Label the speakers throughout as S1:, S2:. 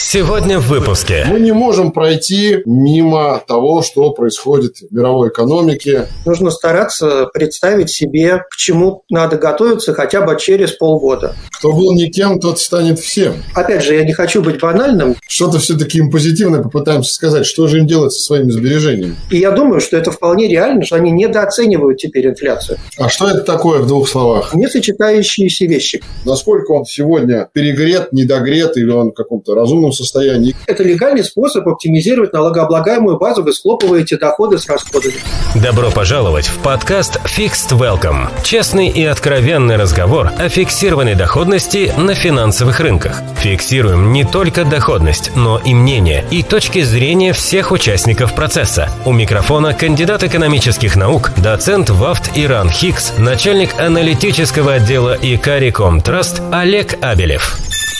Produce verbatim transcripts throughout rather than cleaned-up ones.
S1: Сегодня в выпуске.
S2: Мы не можем пройти мимо того, что происходит в мировой экономике.
S3: Нужно стараться представить себе, к чему надо готовиться хотя бы через полгода.
S2: Кто был никем, тот станет всем.
S3: Опять же, я не хочу быть банальным.
S2: Что-то все-таки им позитивное попытаемся сказать. Что же им делать со своими сбережениями?
S3: И я думаю, что это вполне реально, что они недооценивают теперь инфляцию.
S2: А что это такое в двух словах?
S3: Несочетающиеся вещи.
S2: Насколько он сегодня перегрет, недогрет или он в каком-то разумном состоянии?
S3: Это легальный способ оптимизировать налогооблагаемую базу. Вы схлопываете доходы с расходами.
S1: Добро пожаловать в подкаст Fixed Welcome. Честный и откровенный разговор о фиксированной доходности на финансовых рынках. Фиксируем не только доходность, но и мнение и точки зрения всех участников процесса. У микрофона кандидат экономических наук, доцент ВАФТ Иран Хикс, начальник аналитического отдела Икари Комтраст Олег Абелев.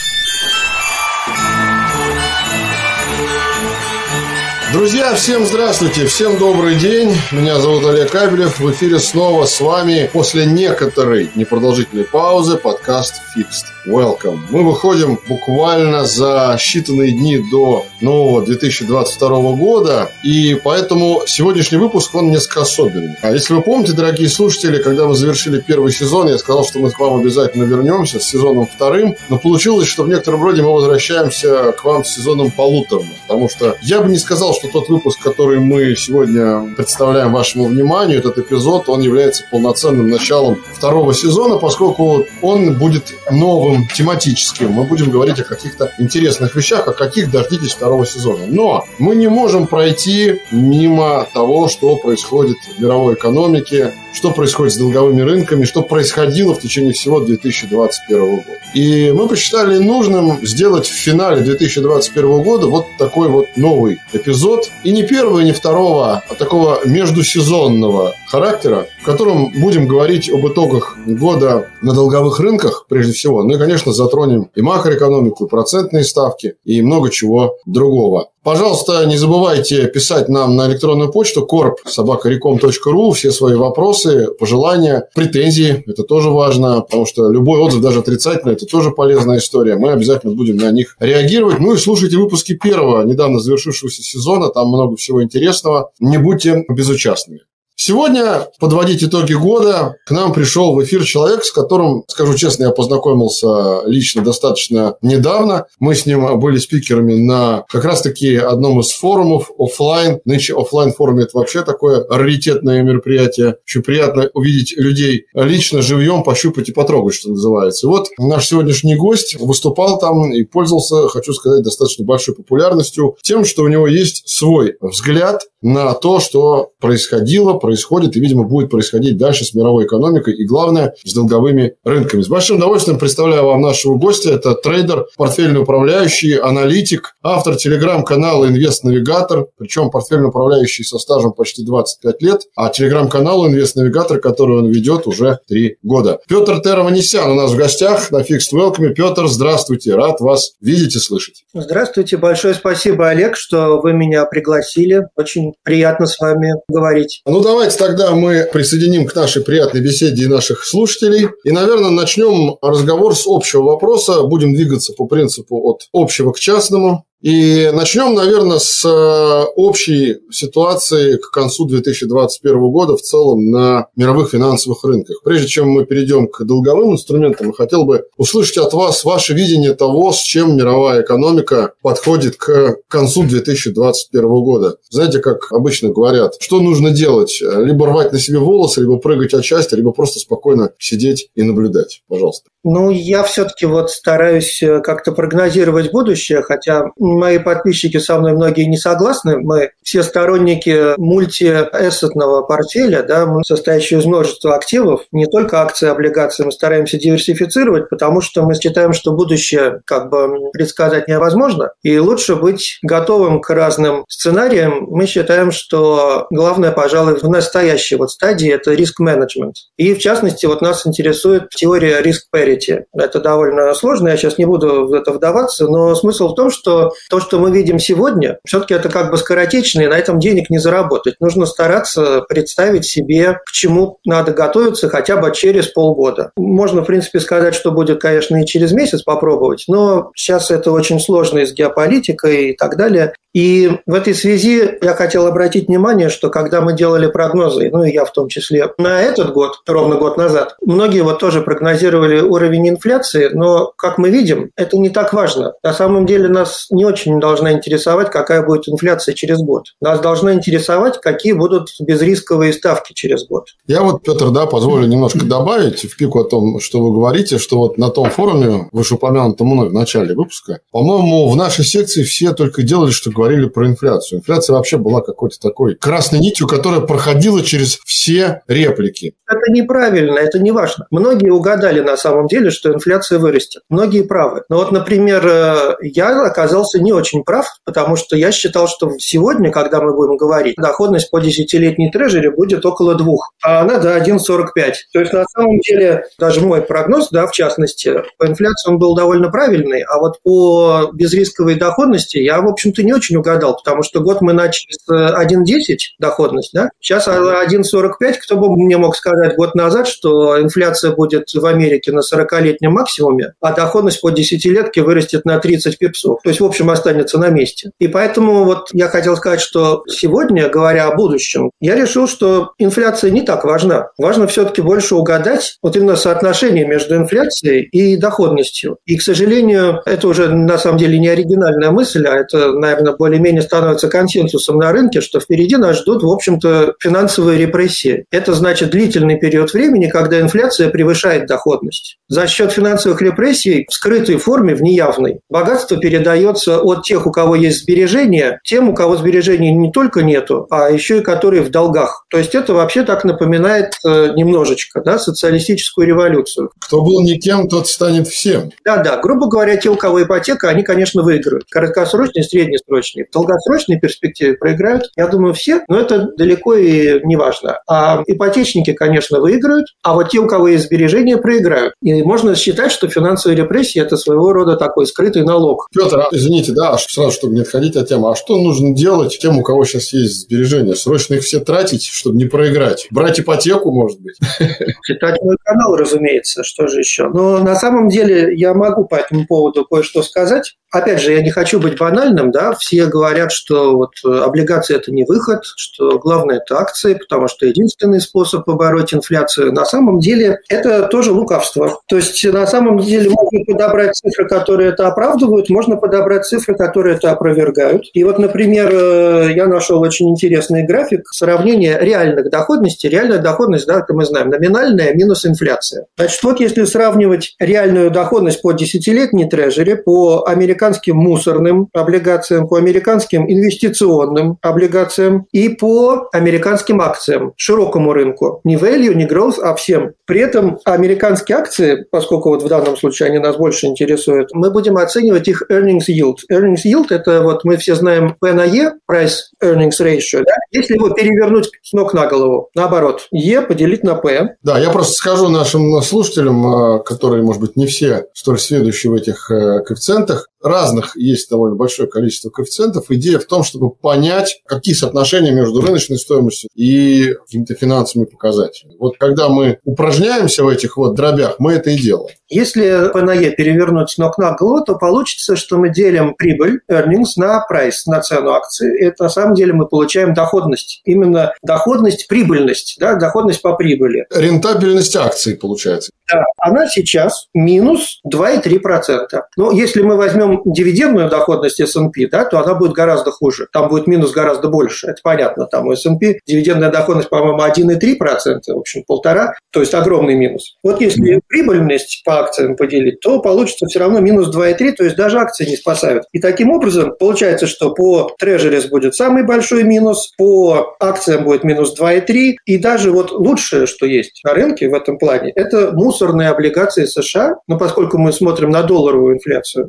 S2: Друзья, всем здравствуйте, всем добрый день. Меня зовут Олег Абелев. В эфире снова с вами после некоторой непродолжительной паузы подкаст Fixed Welcome. Мы выходим буквально за считанные дни до нового две тысячи двадцать второго года, и поэтому сегодняшний выпуск, он несколько особенный. А если вы помните, дорогие слушатели, когда мы завершили первый сезон, я сказал, что мы к вам обязательно вернемся с сезоном вторым, но получилось, что в некотором роде мы возвращаемся к вам с сезоном полуторным, потому что я бы не сказал, что тот выпуск, который мы сегодня представляем вашему вниманию, этот эпизод, он является полноценным началом второго сезона, поскольку он будет новым, тематическим. Мы будем говорить о каких-то интересных вещах, о каких дождитесь второго сезона. Но мы не можем пройти мимо того, что происходит в мировой экономике, что происходит с долговыми рынками, что происходило в течение всего две тысячи двадцать первого года. И мы посчитали нужным сделать в финале две тысячи двадцать первого года вот такой вот новый эпизод. И не первого, и не второго, а такого междусезонного характера, в котором будем говорить об итогах года на долговых рынках, прежде всего. Ну и, конечно, затронем и макроэкономику, и процентные ставки, и много чего другого. Пожалуйста, не забывайте писать нам на электронную почту корп собака реком точка ру все свои вопросы, пожелания, претензии. Это тоже важно, потому что любой отзыв, даже отрицательный, это тоже полезная история. Мы обязательно будем на них реагировать. Ну и слушайте выпуски первого, недавно завершившегося сезона. Там много всего интересного. Не будьте безучастными. Сегодня подводить итоги года к нам пришел в эфир человек, с которым, скажу честно, я познакомился лично достаточно недавно. Мы с ним были спикерами на как раз-таки одном из форумов офлайн. Нынче офлайн форум – это вообще такое раритетное мероприятие. Очень приятно увидеть людей лично, живьем, пощупать и потрогать, что называется. И вот наш сегодняшний гость выступал там и пользовался, хочу сказать, достаточно большой популярностью тем, что у него есть свой взгляд на то, что происходило, происходит и, видимо, будет происходить дальше с мировой экономикой и, главное, с долговыми рынками. С большим удовольствием представляю вам нашего гостя. Это трейдер, портфельный управляющий, аналитик, автор телеграм-канала «Инвест-навигатор», причем портфельный управляющий со стажем почти двадцать пять лет, а телеграм-канал «Инвест-навигатор», который он ведет уже три года. Петр Терованесян у нас в гостях на Fixed Welcome. Петр, здравствуйте, рад вас видеть и слышать.
S3: Здравствуйте, большое спасибо, Олег, что вы меня пригласили. Очень приятно с вами говорить.
S2: Ну, давайте тогда мы присоединим к нашей приятной беседе и наших слушателей. И, наверное, начнем разговор с общего вопроса. Будем двигаться по принципу от общего к частному. И начнем, наверное, с общей ситуации к концу две тысячи двадцать первого года в целом на мировых финансовых рынках. Прежде чем мы перейдем к долговым инструментам, я хотел бы услышать от вас ваше видение того, с чем мировая экономика подходит к концу две тысячи двадцать первого года. Знаете, как обычно говорят, что нужно делать? Либо рвать на себе волосы, либо прыгать от счастья, либо просто спокойно сидеть и наблюдать. Пожалуйста.
S3: Ну, я все-таки вот стараюсь как-то прогнозировать будущее, хотя мои подписчики со мной многие не согласны. Мы все сторонники мультиэссетного портфеля, да, состоящего из множества активов, не только акции, облигации, мы стараемся диверсифицировать, потому что мы считаем, что будущее как бы предсказать невозможно, и лучше быть готовым к разным сценариям. Мы считаем, что главное, пожалуй, в настоящей вот стадии – это риск-менеджмент. И, в частности, вот нас интересует теория risk parity. Это довольно сложно, я сейчас не буду в это вдаваться, но смысл в том, что то, что мы видим сегодня, все-таки это как бы скоротечно, и на этом денег не заработать. Нужно стараться представить себе, к чему надо готовиться хотя бы через полгода. Можно, в принципе, сказать, что будет, конечно, и через месяц попробовать, но сейчас это очень сложно и с геополитикой и так далее. И в этой связи я хотел обратить внимание, что когда мы делали прогнозы, ну и я в том числе, на этот год, ровно год назад, многие вот тоже прогнозировали уровень инфляции, но, как мы видим, это не так важно. На самом деле нас не очень должна интересовать, какая будет инфляция через год. Нас должно интересовать, какие будут безрисковые ставки через год.
S2: Я вот, Петр, да, позволю немножко добавить в пику о том, что вы говорите, что вот на том форуме, вышеупомянутом мной в начале выпуска, по-моему, в нашей секции все только делали, что говорили про инфляцию. Инфляция вообще была какой-то такой красной нитью, которая проходила через все реплики.
S3: Это неправильно, это не важно. Многие угадали на самом деле, что инфляция вырастет. Многие правы. Но вот, например, я оказался не очень прав, потому что я считал, что сегодня, когда мы будем говорить, доходность по десятилетней трежери будет около двух, а она до один целых сорок пять сотых. То есть, на самом деле, даже мой прогноз, да, в частности, по инфляции он был довольно правильный, а вот по безрисковой доходности я, в общем-то, не очень угадал, потому что год мы начали с один целых десять сотых доходность, да, сейчас один целых сорок пять сотых. Кто бы мне мог сказать год назад, что инфляция будет в Америке на сорокалетнем максимуме, а доходность по десятилетке вырастет на тридцать пипсов. То есть, в общем, останется на месте. И поэтому вот я хотел сказать, что сегодня, говоря о будущем, я решил, что инфляция не так важна. Важно все-таки больше угадать вот именно соотношение между инфляцией и доходностью. И, к сожалению, это уже на самом деле не оригинальная мысль, а это, наверное, более-менее становится консенсусом на рынке, что впереди нас ждут, в общем-то, финансовые репрессии. Это значит длительный период времени, когда инфляция превышает доходность. За счет финансовых репрессий в скрытой форме, в неявной, богатство передается от тех, у кого есть сбережения, тем, у кого сбережений не только нету, а еще и которые в долгах. То есть это вообще так напоминает э, немножечко, да, социалистическую революцию.
S2: Кто был никем, тот станет всем.
S3: Да-да, грубо говоря, те, у кого ипотека, они, конечно, выиграют. Краткосрочные, среднесрочные. В долгосрочной перспективе проиграют, я думаю, все, но это далеко и не важно. А ипотечники, конечно, выиграют, а вот те, у кого есть сбережения, проиграют. И можно считать, что финансовые репрессии – это своего рода такой скрытый налог.
S2: Петр, извините, да, сразу, чтобы не отходить от темы, а что нужно делать тем, у кого сейчас есть сбережения? Срочно их все тратить, чтобы не проиграть? Брать ипотеку, может быть?
S3: Читать мой канал, разумеется, что же еще. Но на самом деле я могу по этому поводу кое-что сказать. Опять же, я не хочу быть банальным, да, все говорят, что вот облигации – это не выход, что главное – это акции, потому что единственный способ побороть инфляцию. На самом деле это тоже лукавство. То есть на самом деле можно подобрать цифры, которые это оправдывают, можно подобрать цифры, которые это опровергают. И вот, например, я нашел очень интересный график сравнения реальных доходностей. Реальная доходность, да, это мы знаем, номинальная минус инфляция. Значит, вот если сравнивать реальную доходность по десятилетней трежери, по американским мусорным облигациям, по американским инвестиционным облигациям и по американским акциям, широкому рынку. Не value, не growth, а всем. При этом американские акции, поскольку вот в данном случае они нас больше интересуют, мы будем оценивать их earnings yield. Earnings yield – это вот мы все знаем P на E, price earnings ratio. Да? Если его перевернуть с ног на голову, наоборот, E поделить на P.
S2: Да, я просто скажу нашим слушателям, которые, может быть, не все столь сведущие в этих коэффициентах, разных есть довольно большое количество коэффициентов. Идея в том, чтобы понять, какие соотношения между рыночной стоимостью и какими-то финансовыми показателями. Вот когда мы упражняемся в этих вот дробях, мы это и делаем.
S3: Если P на E перевернуть с ног на голову, то получится, что мы делим прибыль, earnings, на price, на цену акции. И это на самом деле мы получаем доходность. Именно доходность, прибыльность, да, доходность по прибыли.
S2: Рентабельность акций получается.
S3: Да, она сейчас минус два целых три десятых процента. Но если мы возьмем дивидендную доходность эс энд пи, да, то она будет гораздо хуже. Там будет минус гораздо больше. Это понятно. Там у эс энд пи дивидендная доходность, по-моему, один целых три десятых процента, в общем, полтора, то есть огромный минус. Вот если прибыльность по акциям поделить, то получится все равно минус два целых три десятых, то есть даже акции не спасают. И таким образом получается, что по трежерис будет самый большой минус, по акциям будет минус два целых три десятых, и даже вот лучшее, что есть на рынке в этом плане, это мусорные облигации США, но поскольку мы смотрим на долларовую инфляцию. Так вот,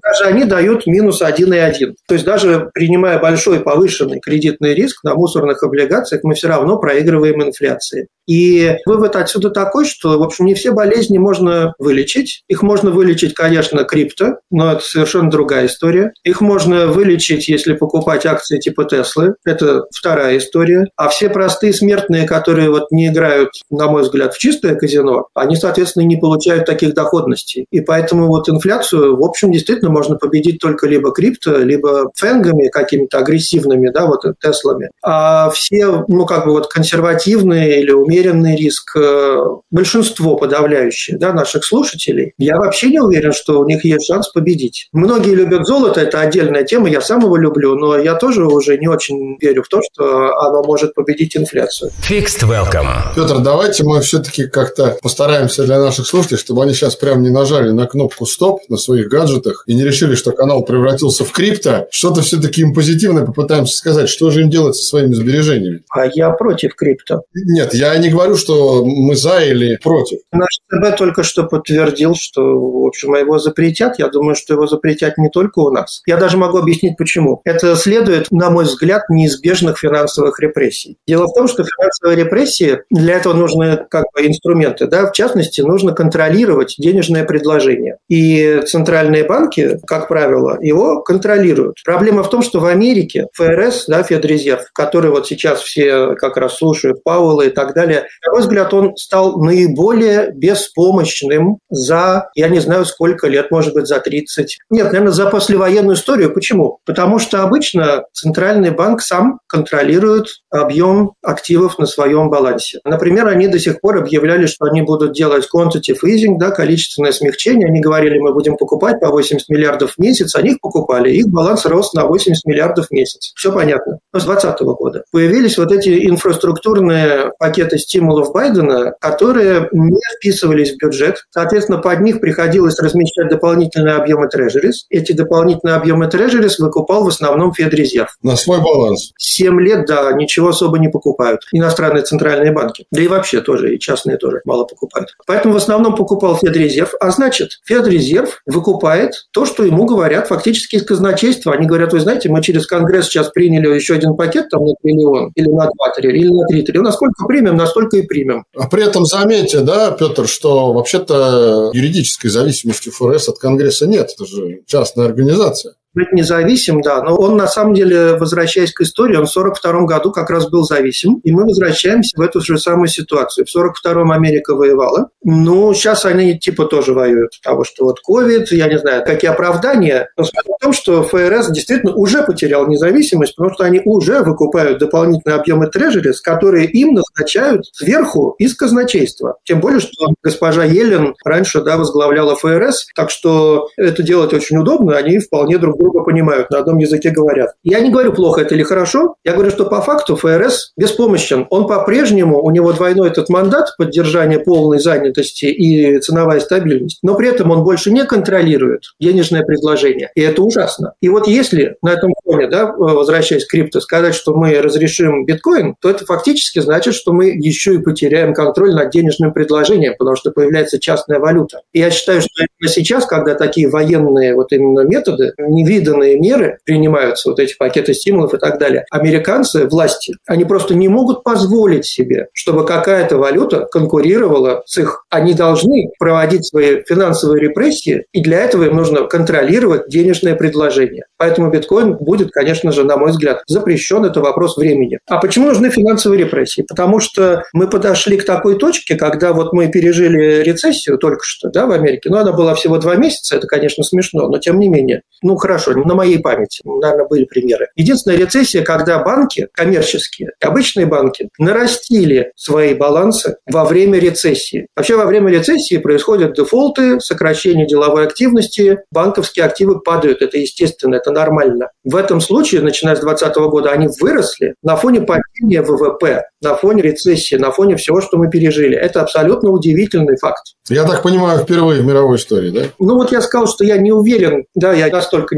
S3: даже они дают минус один и один. То есть даже принимая большой повышенный кредитный риск на мусорных облигациях, мы все равно проигрываем инфляции. И вывод отсюда такой, что, в общем, не все болезни можно вылечить. Их можно вылечить, конечно, крипто, но это совершенно другая история. Их можно вылечить, если покупать акции типа Теслы. Это вторая история. А все простые смертные, которые вот не играют, на мой взгляд, в чистое казино, они, соответственно, не получают таких доходностей. И поэтому вот инфляцию, в общем, действительно можно победить только либо крипто, либо фэнгами какими-то агрессивными, да, вот Теслами. А все, ну, как бы вот консервативные или умеренные умеренный риск, большинство подавляющее, да, наших слушателей, я вообще не уверен, что у них есть шанс победить. Многие любят золото, это отдельная тема, я сам его люблю, но я тоже уже не очень верю в то, что оно может победить инфляцию.
S1: Fixed Welcome.
S2: Петр, давайте мы все-таки как-то постараемся для наших слушателей, чтобы они сейчас прям не нажали на кнопку стоп на своих гаджетах и не решили, что канал превратился в крипто. Что-то все-таки им позитивное попытаемся сказать. Что же им делать со своими сбережениями?
S3: А я против крипто.
S2: Нет, я не говорю, что мы за или против.
S3: Наш ЦБ только что подтвердил, что, в общем, его запретят. Я думаю, что его запретят не только у нас. Я даже могу объяснить, почему. Это следует, на мой взгляд, неизбежных финансовых репрессий. Дело в том, что финансовые репрессии, для этого нужны как бы инструменты. Да? В частности, нужно контролировать денежное предложение. И центральные банки, как правило, его контролируют. Проблема в том, что в Америке ФРС, да, Федрезерв, который вот сейчас все как раз слушают Пауэлла и так далее, на мой взгляд, он стал наиболее беспомощным за, я не знаю, сколько лет, может быть, за тридцать. Нет, наверное, за послевоенную историю. Почему? Потому что обычно Центральный банк сам контролирует объем активов на своем балансе. Например, они до сих пор объявляли, что они будут делать quantitative easing, да, количественное смягчение. Они говорили, мы будем покупать по восемьдесят миллиардов в месяц. Они их покупали. Их баланс рос на восемьдесят миллиардов в месяц. Все понятно. Но с двадцатого года появились вот эти инфраструктурные пакеты стимулов Байдена, которые не вписывались в бюджет. Соответственно, под них приходилось размещать дополнительные объемы трежерис. Эти дополнительные объемы трежерис выкупал в основном Федрезерв.
S2: На свой баланс.
S3: Семь лет, да, ничего особо не покупают. Иностранные центральные банки. Да и вообще тоже, и частные тоже мало покупают. Поэтому в основном покупал Федрезерв. А значит, Федрезерв выкупает то, что ему говорят фактически из казначейства. Они говорят, вы знаете, мы через Конгресс сейчас приняли еще один пакет там на триллион, или на два триллиона, или на три триллиона. Насколько примем, настолько и примем.
S2: А при этом заметьте, да, Петр, что вообще-то юридической зависимости ФРС от Конгресса нет. Это же частная организация.
S3: Быть независим, да, но он на самом деле, возвращаясь к истории, он в сорок втором году как раз был зависим, и мы возвращаемся в эту же самую ситуацию. В сорок втором Америка воевала, ну, сейчас они типа тоже воюют, потому что вот ковид, я не знаю, какие оправдания, но смысл в том, что ФРС действительно уже потерял независимость, потому что они уже выкупают дополнительные объемы трежерис, которые им назначают сверху из казначейства. Тем более, что госпожа Йеллен раньше, да, возглавляла ФРС, так что это делать очень удобно, они вполне друг друга понимают, на одном языке говорят. Я не говорю, плохо это или хорошо, я говорю, что по факту ФРС беспомощен. Он по-прежнему, у него двойной этот мандат поддержания полной занятости и ценовая стабильность, но при этом он больше не контролирует денежное предложение. И это ужасно. И вот если на этом фоне, да, возвращаясь к крипто, сказать, что мы разрешим биткоин, то это фактически значит, что мы еще и потеряем контроль над денежным предложением, потому что появляется частная валюта. И я считаю, что именно сейчас, когда такие военные вот именно методы, невиданные меры принимаются, вот эти пакеты стимулов и так далее, американцы, власти, они просто не могут позволить себе, чтобы какая-то валюта конкурировала с их. Они должны проводить свои финансовые репрессии, и для этого им нужно контролировать денежное предложение. Поэтому биткоин будет, конечно же, на мой взгляд, запрещен. Это вопрос времени. А почему нужны финансовые репрессии? Потому что мы подошли к такой точке, когда вот мы пережили рецессию только что, да, в Америке. Но она была всего два месяца, это, конечно, смешно, но тем не менее. Ну, хорошо, на моей памяти, наверное, были примеры. Единственная рецессия, когда банки, коммерческие, обычные банки, нарастили свои балансы во время рецессии. Вообще во время рецессии происходят дефолты, сокращение деловой активности, банковские активы падают, это естественно, это нормально. В этом случае, начиная с двадцатого года, они выросли на фоне падения ВВП, на фоне рецессии, на фоне всего, что мы пережили. Это абсолютно удивительный факт.
S2: Я так понимаю, впервые в мировой истории, да?
S3: Ну вот я сказал, что я не уверен, да, я настолько не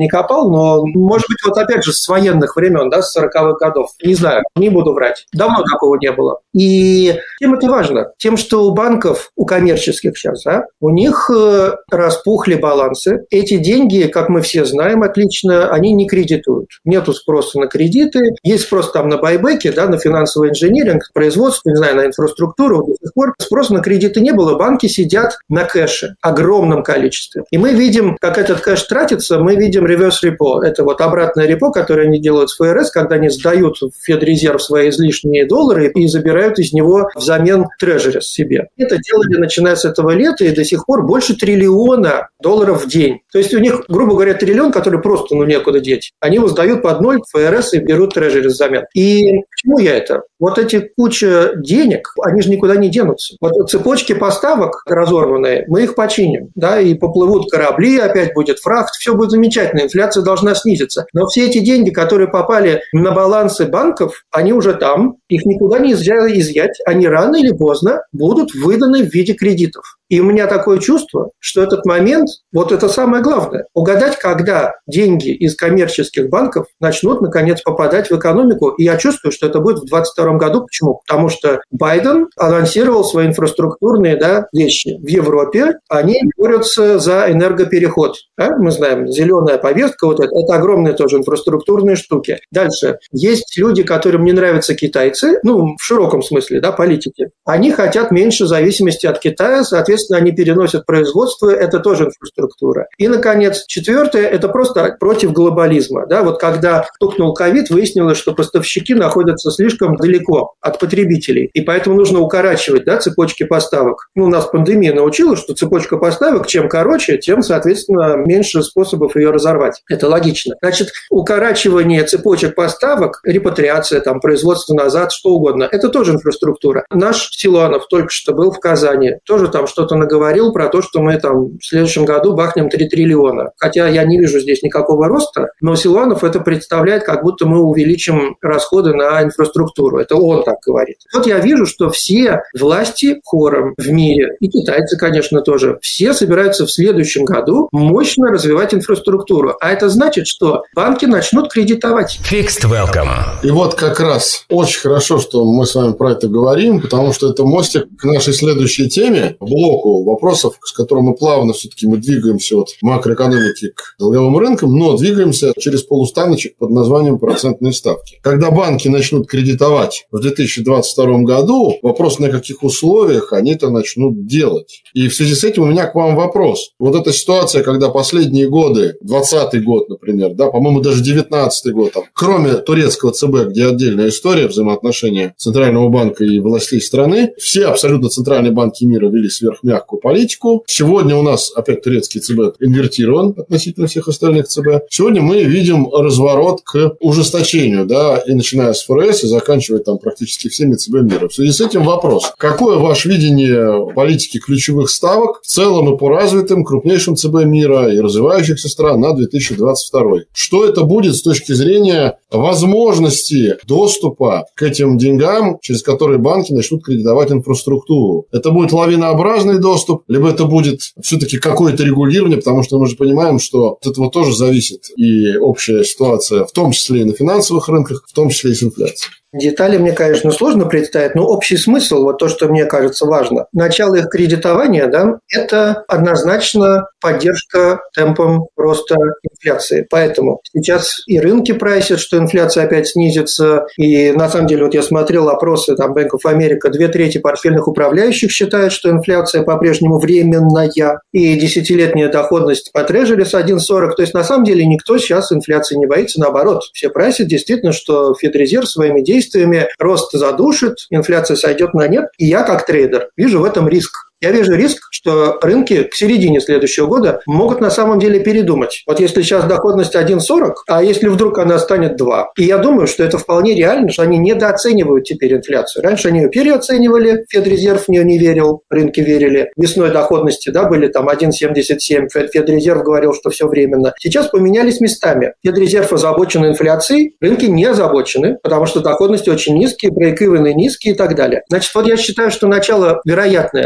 S3: копал, но, может быть, вот опять же с военных времен, да, с сороковых годов. Не знаю, не буду врать. Давно такого не было. И чем это важно? Тем, что у банков, у коммерческих сейчас, да, у них э, распухли балансы. Эти деньги, как мы все знаем отлично, они не кредитуют. Нету спроса на кредиты. Есть спрос там на байбеки, да, на финансовый инжиниринг, производство, не знаю, на инфраструктуру. До сих пор спроса на кредиты не было. Банки сидят на кэше, огромном количестве. И мы видим, как этот кэш тратится, мы видим реверс репо. Это вот обратное репо, которое они делают с эф эр эс, когда они сдают в Федрезерв свои излишние доллары и забирают из него взамен трежерис себе. Это делали начиная с этого лета, и до сих пор больше триллиона долларов в день. То есть у них, грубо говоря, триллион, который просто ну некуда деть. Они его сдают под ноль в эф эр эс и берут трежерис взамен. И почему я это? Вот эти куча денег, они же никуда не денутся. Вот цепочки поставок разорванные, мы их починим, да, и поплывут корабли, опять будет фрахт, все будет замечательно, инфляция должна снизиться. Но все эти деньги, которые попали на балансы банков, они уже там, их никуда нельзя изъять, они рано или поздно будут выданы в виде кредитов. И у меня такое чувство, что этот момент, вот это самое главное, угадать, когда деньги из коммерческих банков начнут, наконец, попадать в экономику. И я чувствую, что это будет в двадцать втором году. Почему? Потому что Байден анонсировал свои инфраструктурные, да, вещи. В Европе они борются за энергопереход. Да? Мы знаем, зеленая повестка, вот это, это огромные тоже инфраструктурные штуки. Дальше. Есть люди, которым не нравятся китайцы, ну, в широком смысле, да, политики. Они хотят меньше зависимости от Китая, соответственно, они переносят производство, это тоже инфраструктура. И, наконец, четвертое, это просто против глобализма. Да? Вот когда стукнул ковид, выяснилось, что поставщики находятся слишком далеко от потребителей, и поэтому нужно укорачивать, да, цепочки поставок. Ну, нас пандемия научила, что цепочка поставок, чем короче, тем, соответственно, меньше способов ее разорвать. Это логично. Значит, укорачивание цепочек поставок, репатриация, там, производство назад, что угодно, это тоже инфраструктура. Наш Силуанов только что был в Казани, тоже там что-то наговорил про то, что мы там в следующем году бахнем три триллиона. Хотя я не вижу здесь никакого роста, но Силуанов это представляет, как будто мы увеличим расходы на инфраструктуру. Это он так говорит. Вот я вижу, что все власти хором в мире, и китайцы, конечно, тоже, все собираются в следующем году мощно развивать инфраструктуру. А это значит, что банки начнут кредитовать.
S1: Fixed Welcome.
S2: И вот как раз очень хорошо, что мы с вами про это говорим, потому что это мостик к нашей следующей теме, блоку вопросов, с которым мы плавно все-таки мы двигаемся от макроэкономики к долговым рынкам, но двигаемся через полустаночек под названием процентные ставки. Когда банки начнут кредитовать в две тысячи двадцать втором году, вопрос, на каких условиях они это начнут делать. И в связи с этим у меня к вам вопрос. Вот эта ситуация, когда последние годы, двадцатый год, например, да, по-моему, даже девятнадцатый год, там, кроме турецкого ЦБ, где отдельная история взаимоотношения Центрального банка и властей страны, все абсолютно центральные банки мира вели сверхмягкую политику. Сегодня у нас опять турецкий ЦБ инвертирован относительно всех остальных ЦБ. Сегодня мы видим разворот к ужесточению, да, и начиная с эф эр эс и заканчивая там практически всеми ЦБ мира. В связи с этим вопрос. Какое ваше видение политики ключевых ставок в целом и по развитым крупнейшим ЦБ мира и развивающихся стран на две тысячи двадцать второй? Что это будет с точки зрения возможности доступа к этим деньгам, через которые банки начнут кредитовать инфраструктуру? Это будет лавинообразный доступ, либо это будет все-таки какое-то регулирование, потому что мы же понимаем, что от этого тоже зависит и общая ситуация, в том числе и на финансовых рынках, в том числе и с инфляцией.
S3: Детали мне, конечно, сложно представить, но общий смысл, вот то, что мне кажется важно. Начало их кредитования, да, это однозначно поддержка темпом роста инфляции. Поэтому сейчас и рынки прайсят, что инфляция опять снизится. И на самом деле, вот я смотрел опросы там Bank of America, две трети портфельных управляющих считают, что инфляция по-прежнему временная. И десятилетняя доходность по трежерис один сорок. То есть, на самом деле, никто сейчас инфляции не боится. Наоборот, все прайсят действительно, что Федрезерв своими действиями действиями рост задушит, инфляция сойдет на нет. И я, как трейдер, вижу в этом риск. Я вижу риск, что рынки к середине следующего года могут на самом деле передумать. Вот если сейчас доходность один сорок, а если вдруг она станет два. И я думаю, что это вполне реально, что они недооценивают теперь инфляцию. Раньше они ее переоценивали, Федрезерв в нее не верил, рынки верили. Весной доходности, да, были там один семьдесят семь, Федрезерв говорил, что все временно. Сейчас поменялись местами. Федрезерв озабочен инфляцией, рынки не озабочены, потому что доходности очень низкие, брейк-ивены низкие и так далее. Значит, вот я считаю, что начало вероятное, начало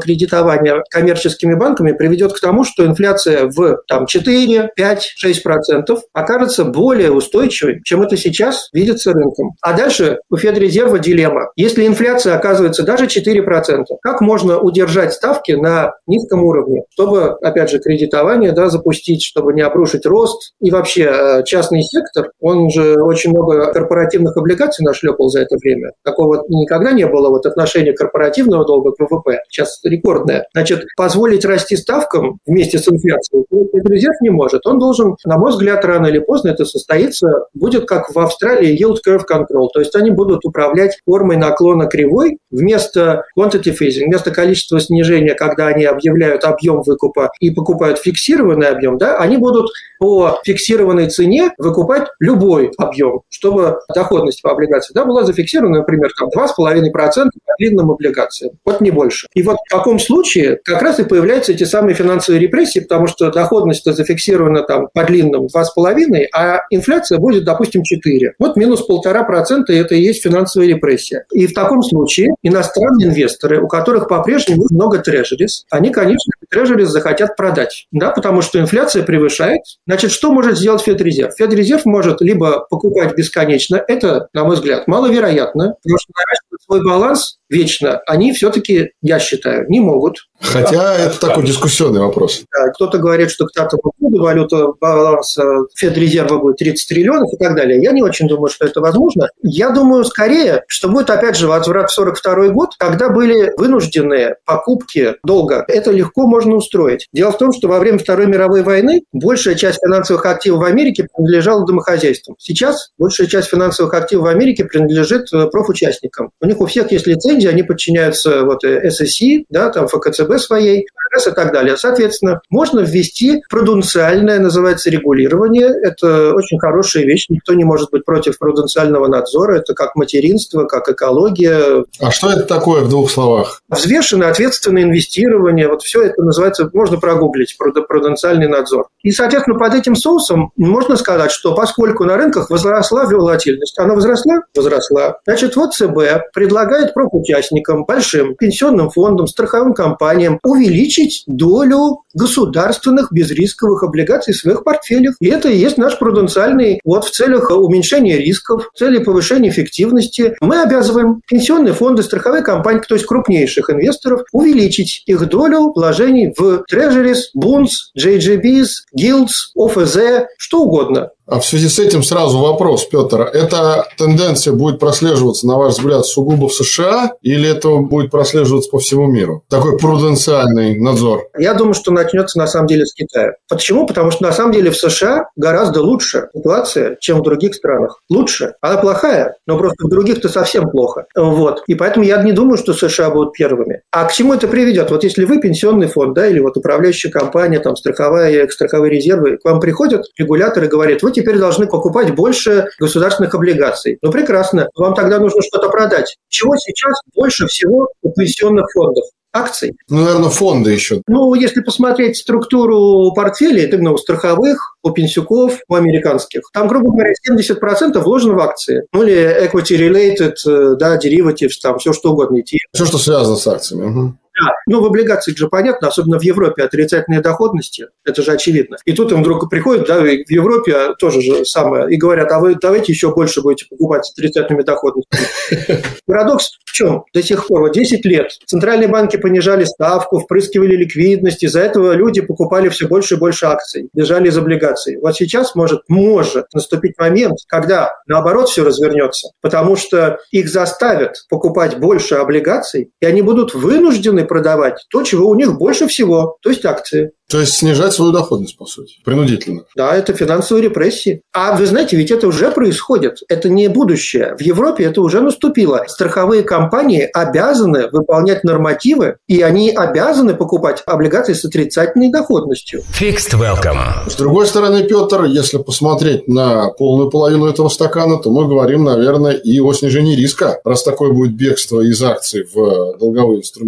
S3: кредитования коммерческими банками приведет к тому, что инфляция в там, четыре, пять, шесть процентов окажется более устойчивой, чем это сейчас видится рынком. А дальше у Федрезерва дилемма. Если инфляция оказывается даже четыре процента, как можно удержать ставки на низком уровне, чтобы, опять же, кредитование да, запустить, чтобы не обрушить рост? И вообще частный сектор, он же очень много корпоративных облигаций нашлепал за это время. Такого никогда не было вот отношения корпоративного долга к вэ вэ пэ. Сейчас рекордное. Значит, позволить расти ставкам вместе с инфляцией Федрезерв не может. Он должен, на мой взгляд, рано или поздно это состоится, будет как в Австралии yield curve control. То есть они будут управлять формой наклона кривой вместо quantitative easing, вместо количества снижения, когда они объявляют объем выкупа и покупают фиксированный объем, да, они будут по фиксированной цене выкупать любой объем, чтобы доходность по облигации да, была зафиксирована, например, там два с половиной процента по длинным облигациям. Вот не больше. И вот в таком случае как раз и появляются эти самые финансовые репрессии, потому что доходность зафиксирована там по длинным два с половиной, а инфляция будет, допустим, четыре. Вот минус полтора процента это и есть финансовая репрессия. И в таком случае иностранные инвесторы, у которых по-прежнему много трежерис, они, конечно, трежерис захотят продать, да, потому что инфляция превышает. Значит, что может сделать Федрезерв? Федрезерв может либо покупать бесконечно, это, на мой взгляд, маловероятно, потому что наращивать свой баланс вечно они все-таки, я считаю, не могут.
S2: Хотя да, это да. такой дискуссионный вопрос.
S3: Да, кто-то говорит, что к пятому году валюта баланса Федрезерва будет тридцать триллионов и так далее. Я не очень думаю, что это возможно. Я думаю, скорее, что будет, опять же, возврат в сорок второй год, когда были вынужденные покупки долга. Это легко можно устроить. Дело в том, что во время Второй мировой войны большая часть финансовых активов в Америке принадлежала домохозяйствам. Сейчас большая часть финансовых активов в Америке принадлежит профучастникам. У них у всех есть лицензии, они подчиняются вот эс эс си, да, там эф ка цэ бэ своей, и так далее. Соответственно, можно ввести пруденциальное, называется, регулирование. Это очень хорошая вещь. Никто не может быть против пруденциального надзора. Это как материнство, как экология.
S2: А что это такое в двух словах?
S3: Взвешенное, ответственное инвестирование. Вот все это называется, можно прогуглить, пруденциальный надзор. И, соответственно, под этим соусом можно сказать, что поскольку на рынках возросла волатильность, она возросла? Возросла. Значит, вот ЦБ предлагает профучастникам, большим пенсионным фондам, страховым компаниям увеличить долю государственных безрисковых облигаций в своих портфелях. И это и есть наш пруденциальный, вот в целях уменьшения рисков, в целях повышения эффективности. Мы обязываем пенсионные фонды, страховые компании, то есть крупнейших инвесторов, увеличить их долю вложений в трежерис, бунс, джей джи бис, гилдс, о эф зэ, что угодно.
S2: А в связи с этим сразу вопрос, Петр. Эта тенденция будет прослеживаться, на ваш взгляд, сугубо в США или это будет прослеживаться по всему миру? Такой пруденциальный надзор.
S3: Я думаю, что начнется на самом деле с Китая. Почему? Потому что на самом деле в США гораздо лучше ситуация, чем в других странах. Лучше. Она плохая, но просто в других-то совсем плохо. Вот. И поэтому я не думаю, что США будут первыми. А к чему это приведет? Вот если вы пенсионный фонд, да, или вот управляющая компания, там, страховая, страховые резервы, к вам приходят регуляторы и говорят, вы теперь должны покупать больше государственных облигаций. Ну, прекрасно. Вам тогда нужно что-то продать. Чего сейчас больше всего у пенсионных фондов? Акций.
S2: Ну, наверное, фонды еще.
S3: Ну, если посмотреть структуру портфелей, именно у страховых, у пенсюков, у американских, там, грубо говоря, семьдесят процентов вложено в акции. Ну, или equity-related, да, derivatives, там, все что угодно.
S2: Все, что связано с акциями. Угу.
S3: Да, ну в облигациях же понятно, особенно в Европе отрицательные доходности, это же очевидно. И тут им вдруг приходят, да, в Европе тоже же самое, и говорят, а вы давайте еще больше будете покупать с отрицательными доходностями. Парадокс в чем? До сих пор, вот десять лет, центральные банки понижали ставку, впрыскивали ликвидность, из-за этого люди покупали все больше и больше акций, бежали из облигаций. Вот сейчас может, может наступить момент, когда наоборот все развернется, потому что их заставят покупать больше облигаций, и они будут вынуждены продавать то, чего у них больше всего, то есть акции.
S2: То есть снижать свою доходность, по сути, принудительно.
S3: Да, это финансовые репрессии. А вы знаете, ведь это уже происходит. Это не будущее. В Европе это уже наступило. Страховые компании обязаны выполнять нормативы, и они обязаны покупать облигации с отрицательной доходностью.
S1: Fixed Welcome.
S2: С другой стороны, Петр, если посмотреть на полную половину этого стакана, то мы говорим, наверное, и о снижении риска, раз такое будет бегство из акций в долговые инструменты. Или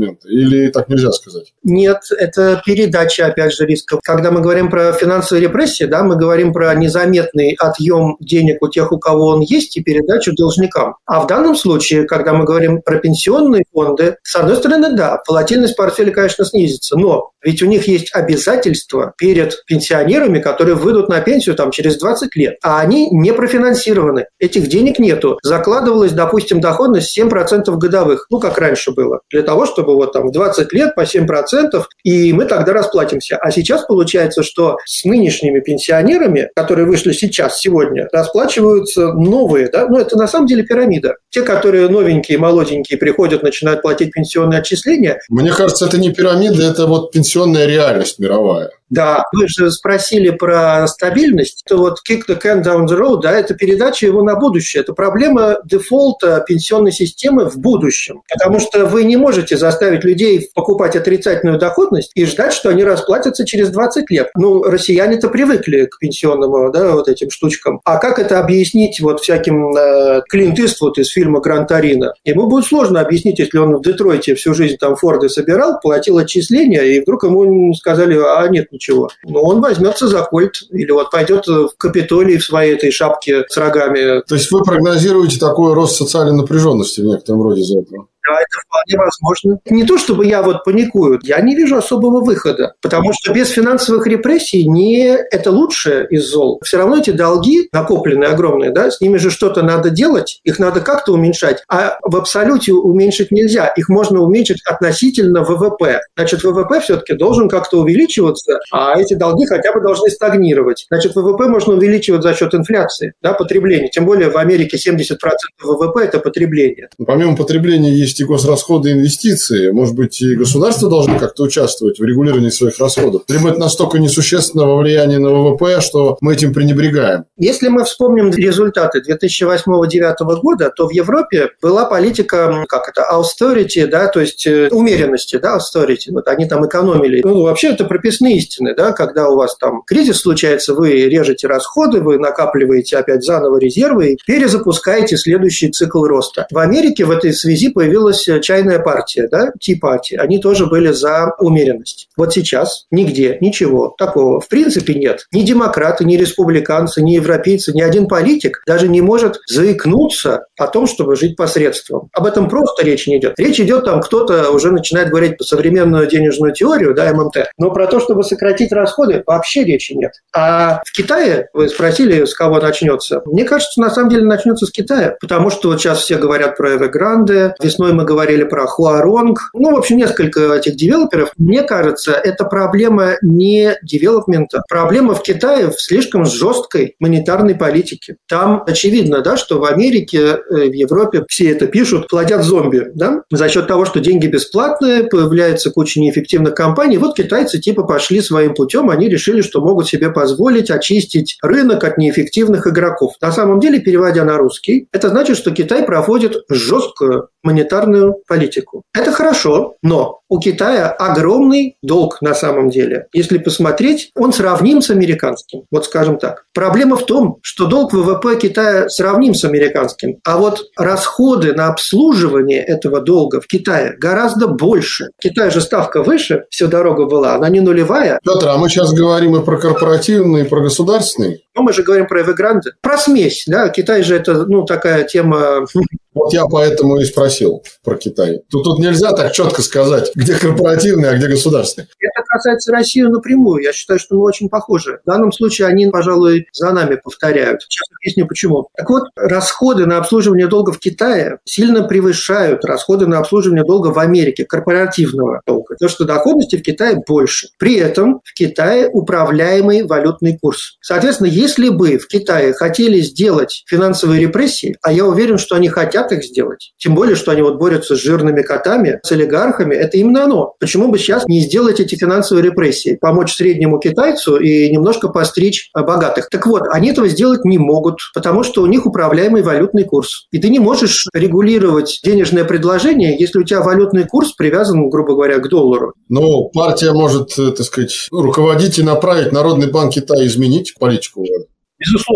S2: или так нельзя сказать?
S3: Нет, это передача, опять же, рисков. Когда мы говорим про финансовые репрессии, да, мы говорим про незаметный отъем денег у тех, у кого он есть, и передачу должникам. А в данном случае, когда мы говорим про пенсионные фонды, с одной стороны, да, волатильность портфеля, конечно, снизится, но ведь у них есть обязательства перед пенсионерами, которые выйдут на пенсию там, через двадцать лет, а они не профинансированы. Этих денег нету. Закладывалась, допустим, доходность семь процентов годовых, ну, как раньше было, для того, чтобы вот там в двадцать лет по семь процентов, и мы тогда расплатимся. А сейчас получается, что с нынешними пенсионерами, которые вышли сейчас, сегодня, расплачиваются новые, да, ну, это на самом деле пирамида. Те, которые новенькие, молоденькие, приходят, начинают платить пенсионные отчисления.
S2: Мне кажется, это не пирамида, это вот пенсионная реальность мировая.
S3: Да, вы же спросили про стабильность. Это вот kick the can down the road, да, это передача его на будущее. Это проблема дефолта пенсионной системы в будущем. Потому что вы не можете заставить людей покупать отрицательную доходность и ждать, что они расплатятся через двадцать лет. Ну, россияне-то привыкли к пенсионным, да, вот этим штучкам. А как это объяснить вот всяким э, Клинт Иствуд из фильма «Гран Торино»? Ему будет сложно объяснить, если он в Детройте всю жизнь там Форды собирал, платил отчисления, и вдруг ему сказали, а нет, ничего. Но он возьмется за кольт или вот пойдет в Капитолий в своей этой шапке с рогами.
S2: То есть вы прогнозируете такой рост социальной напряженности в некотором роде из-за этого?
S3: Да, это вполне возможно. Не то, чтобы я вот паникую, я не вижу особого выхода, потому что без финансовых репрессий не это лучшее из зол. Все равно эти долги, накопленные огромные, да, с ними же что-то надо делать, их надо как-то уменьшать, а в абсолюте уменьшить нельзя, их можно уменьшить относительно ВВП. Значит, ВВП все-таки должен как-то увеличиваться, а эти долги хотя бы должны стагнировать. Значит, ВВП можно увеличивать за счет инфляции, да, потребления. Тем более в Америке семьдесят процентов ВВП – это потребление.
S2: Помимо потребления есть и госрасходы, и инвестиции. Может быть, и государство должно как-то участвовать в регулировании своих расходов? Либо это настолько несущественного влияния на ВВП, что мы этим пренебрегаем?
S3: Если мы вспомним результаты две тысячи восьмого — две тысячи девятого года, то в Европе была политика, как это, austerity, да, то есть умеренности, да, austerity. Вот они там экономили. Ну, вообще это прописные истины, да, когда у вас там кризис случается, вы режете расходы, вы накапливаете опять заново резервы и перезапускаете следующий цикл роста. В Америке в этой связи появилась чайная партия, да, Tea Party. Они тоже были за умеренность. Вот сейчас нигде ничего такого в принципе нет. Ни демократы, ни республиканцы, ни европейцы, ни один политик даже не может заикнуться о том, чтобы жить посредством. Об этом просто речь не идет. Речь идет там, кто-то уже начинает говорить про современную денежную теорию, да, эм эм тэ, но про то, чтобы сократить расходы, вообще речи нет. А в Китае, вы спросили, с кого начнется? Мне кажется, на самом деле начнется с Китая, потому что вот сейчас все говорят про Evergrande, весной мы говорили про Huarong, ну, в общем, несколько этих девелоперов. Мне кажется, это проблема не девелопмента, проблема в Китае в слишком жесткой монетарной политике. Там очевидно, да, что в Америке, в Европе все это пишут, плодят зомби, да, за счет того, что деньги бесплатные, появляется куча неэффективных компаний. Вот китайцы типа пошли своим путем, они решили, что могут себе позволить очистить рынок от неэффективных игроков. На самом деле, переводя на русский, это значит, что Китай проводит жесткую монетарную политику. Это хорошо, но у Китая огромный долг на самом деле. Если посмотреть, он сравним с американским. Вот скажем так. Проблема в том, что долг ВВП Китая сравним с американским, а вот расходы на обслуживание этого долга в Китае гораздо больше. В Китае же ставка выше, всю дорогу была, она не нулевая.
S2: Петр, а мы сейчас говорим и про корпоративный, и про государственный.
S3: Ну, мы же говорим про Evergrande. Про смесь, да, Китай же это, ну, такая тема...
S2: Вот я поэтому и спросил про Китай. Тут, тут нельзя так четко сказать, где корпоративный, а где государственный.
S3: Это касается России напрямую. Я считаю, что мы очень похожи. В данном случае они, пожалуй, за нами повторяют. Сейчас объясню, почему. Так вот, расходы на обслуживание долга в Китае сильно превышают расходы на обслуживание долга в Америке, корпоративного долга. Потому что доходности в Китае больше. При этом в Китае управляемый валютный курс. Соответственно, если бы в Китае хотели сделать финансовые репрессии, а я уверен, что они хотят их сделать, тем более, что они вот борются с жирными котами, с олигархами, это именно оно. Почему бы сейчас не сделать эти финансовые репрессии? Помочь среднему китайцу и немножко постричь богатых. Так вот, они этого сделать не могут, потому что у них управляемый валютный курс. И ты не можешь регулировать денежное предложение, если у тебя валютный курс привязан, грубо говоря, к доллару.
S2: Ну, партия может, так сказать, руководить и направить Народный банк Китая изменить политику.
S3: Безусловно.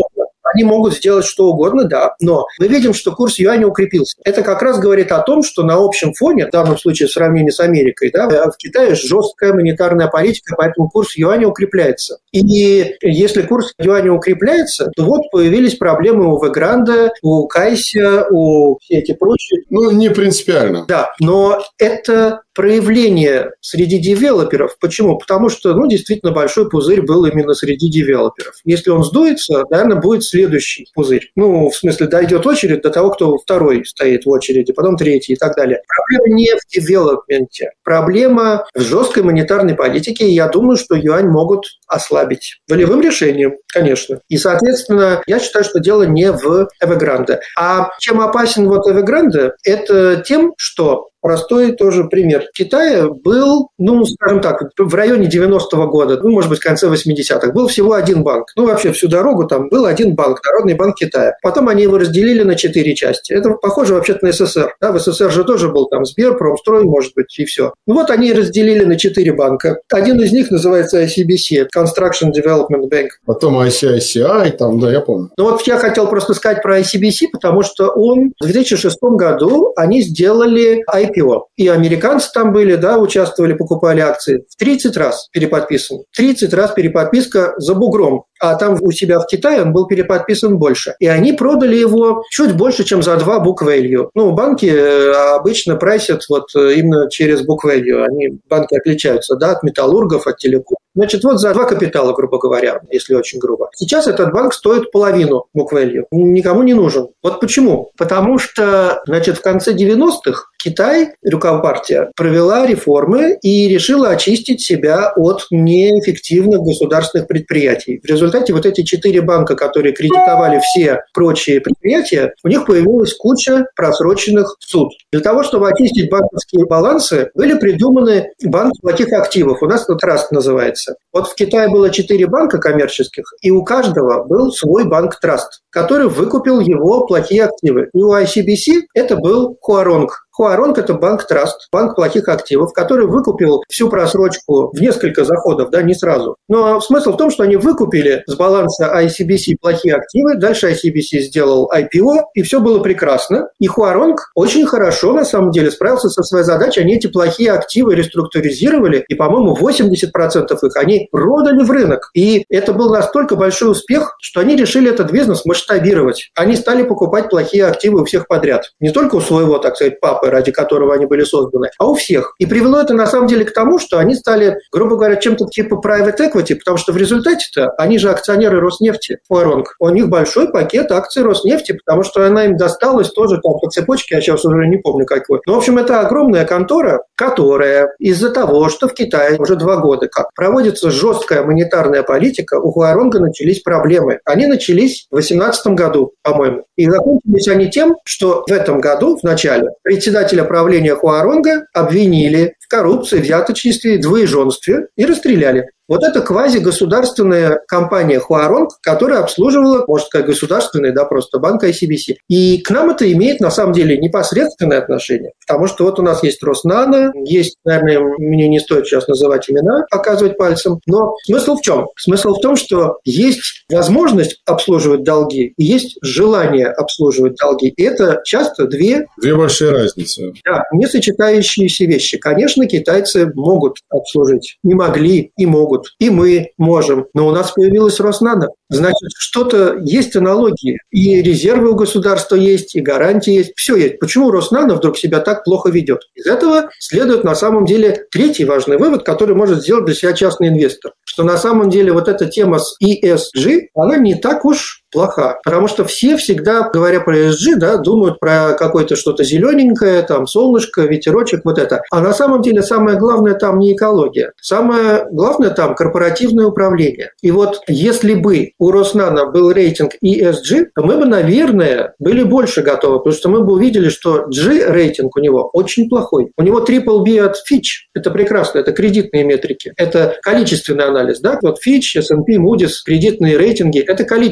S3: Они могут сделать что угодно, да, но мы видим, что курс юаня укрепился. Это как раз говорит о том, что на общем фоне, в данном случае в сравнении с Америкой, да, в Китае жесткая монетарная политика, поэтому курс юаня укрепляется. И если курс юаня укрепляется, то вот появились проблемы у Evergrande, у Кайся, у все эти прочие.
S2: Ну, не принципиально.
S3: Да, но это проявление среди девелоперов. Почему? Потому что, ну, действительно, большой пузырь был именно среди девелоперов. Если он сдуется, наверное, будет следующий пузырь. Ну, в смысле, дойдет очередь до того, кто второй стоит в очереди, потом третий и так далее. Проблема не в девелопменте. Проблема в жесткой монетарной политике, и я думаю, что юань могут ослабить. Волевым решением, конечно. И, соответственно, я считаю, что дело не в Evergrande. А чем опасен вот Evergrande? Это тем, что простой тоже пример. В Китае был, ну, скажем так, в районе девяностого года, ну, может быть, в конце восьмидесятых, был всего один банк. Ну, вообще всю дорогу там был один банк, Народный банк Китая. Потом они его разделили на четыре части. Это похоже вообще-то на СССР. Да, в СССР же тоже был там Сбер, Промстрой, может быть, и все. Ну, вот они разделили на четыре банка. Один из них называется ай си би си, Construction Development Bank.
S2: Потом ай си ай си ай, там, да, я помню.
S3: Ну, вот я хотел просто сказать про ай си би си, потому что он в две тысячи шестом году они сделали ай пи о. И американцы там были, да, участвовали, покупали акции. В тридцать раз переподписан. тридцать раз переподписка за бугром. А там у себя в Китае он был переподписан больше. И они продали его чуть больше, чем за два book value. Ну, банки обычно прайсят вот именно через book value. Они, банки отличаются, да, от металлургов, от телеком. Значит, вот за два капитала, грубо говоря, если очень грубо. Сейчас этот банк стоит половину book value. Никому не нужен. Вот почему? Потому что, значит, в конце девяностых Китай, Рюкомпартия, провела реформы и решила очистить себя от неэффективных государственных предприятий. В результате вот эти четыре банка, которые кредитовали все прочие предприятия, у них появилась куча просроченных суд. Для того, чтобы очистить банковские балансы, были придуманы банки плохих активов. У нас это траст называется. Вот в Китае было четыре банка коммерческих, и у каждого был свой банк-траст, который выкупил его плохие активы. И у ай си би си это был Хуаронг. Хуаронг – это банк-траст, банк плохих активов, который выкупил всю просрочку в несколько заходов, да, не сразу. Но смысл в том, что они выкупили с баланса ай си би си плохие активы, дальше ай си би си сделал ай пи о, и все было прекрасно. И Хуаронг очень хорошо, на самом деле, справился со своей задачей. Они эти плохие активы реструктуризировали, и, по-моему, восемьдесят процентов их они продали в рынок. И это был настолько большой успех, что они решили этот бизнес масштабировать. Они стали покупать плохие активы у всех подряд. Не только у своего, так сказать, папы, ради которого они были созданы, а у всех. И привело это на самом деле к тому, что они стали, грубо говоря, чем-то типа private equity, потому что в результате-то они же акционеры Роснефти, Хуаронг. У них большой пакет акций Роснефти, потому что она им досталась тоже там по цепочке, я сейчас уже не помню какой. Но, в общем, это огромная контора, которая из-за того, что в Китае уже два года как проводится жесткая монетарная политика, у Хуаронга начались проблемы. Они начались в две тысячи восемнадцатом году, по-моему. И закончились они тем, что в этом году, в начале, председатель правления Хуаронга обвинили в коррупции, взяточничестве, двоеженстве и расстреляли. Вот это квазигосударственная компания Хуаронг, которая обслуживала, можно сказать, государственный, да, просто банк ай си би си. И к нам это имеет, на самом деле, непосредственное отношение, потому что вот у нас есть Роснано, есть, наверное, мне не стоит сейчас называть имена, показывать пальцем, но смысл в чем? Смысл в том, что есть возможность обслуживать долги и есть желание обслуживать долги. И это часто две...
S2: Две большие разницы.
S3: Да, не сочетающиеся вещи. Конечно, китайцы могут обслужить, не могли и могут. И мы можем. Но у нас появилась Роснано. Значит, что-то есть аналогии. И резервы у государства есть, и гарантии есть. Все есть. Почему Роснано вдруг себя так плохо ведет? Из этого следует на самом деле третий важный вывод, который может сделать для себя частный инвестор. Что на самом деле вот эта тема с и эс джи, она не так уж плоха. Потому что все всегда, говоря про и эс джи, да, думают про какое-то что-то зелененькое, там солнышко, ветерочек, вот это. А на самом деле самое главное там не экология. Самое главное там корпоративное управление. И вот если бы у Роснано был рейтинг и эс джи, то мы бы, наверное, были больше готовы, потому что мы бы увидели, что G-рейтинг у него очень плохой. У него трипл би от Fitch. Это прекрасно, это кредитные метрики. Это количественный анализ, да? Вот Fitch, эс энд пи, Moody's, кредитные рейтинги – это количественные.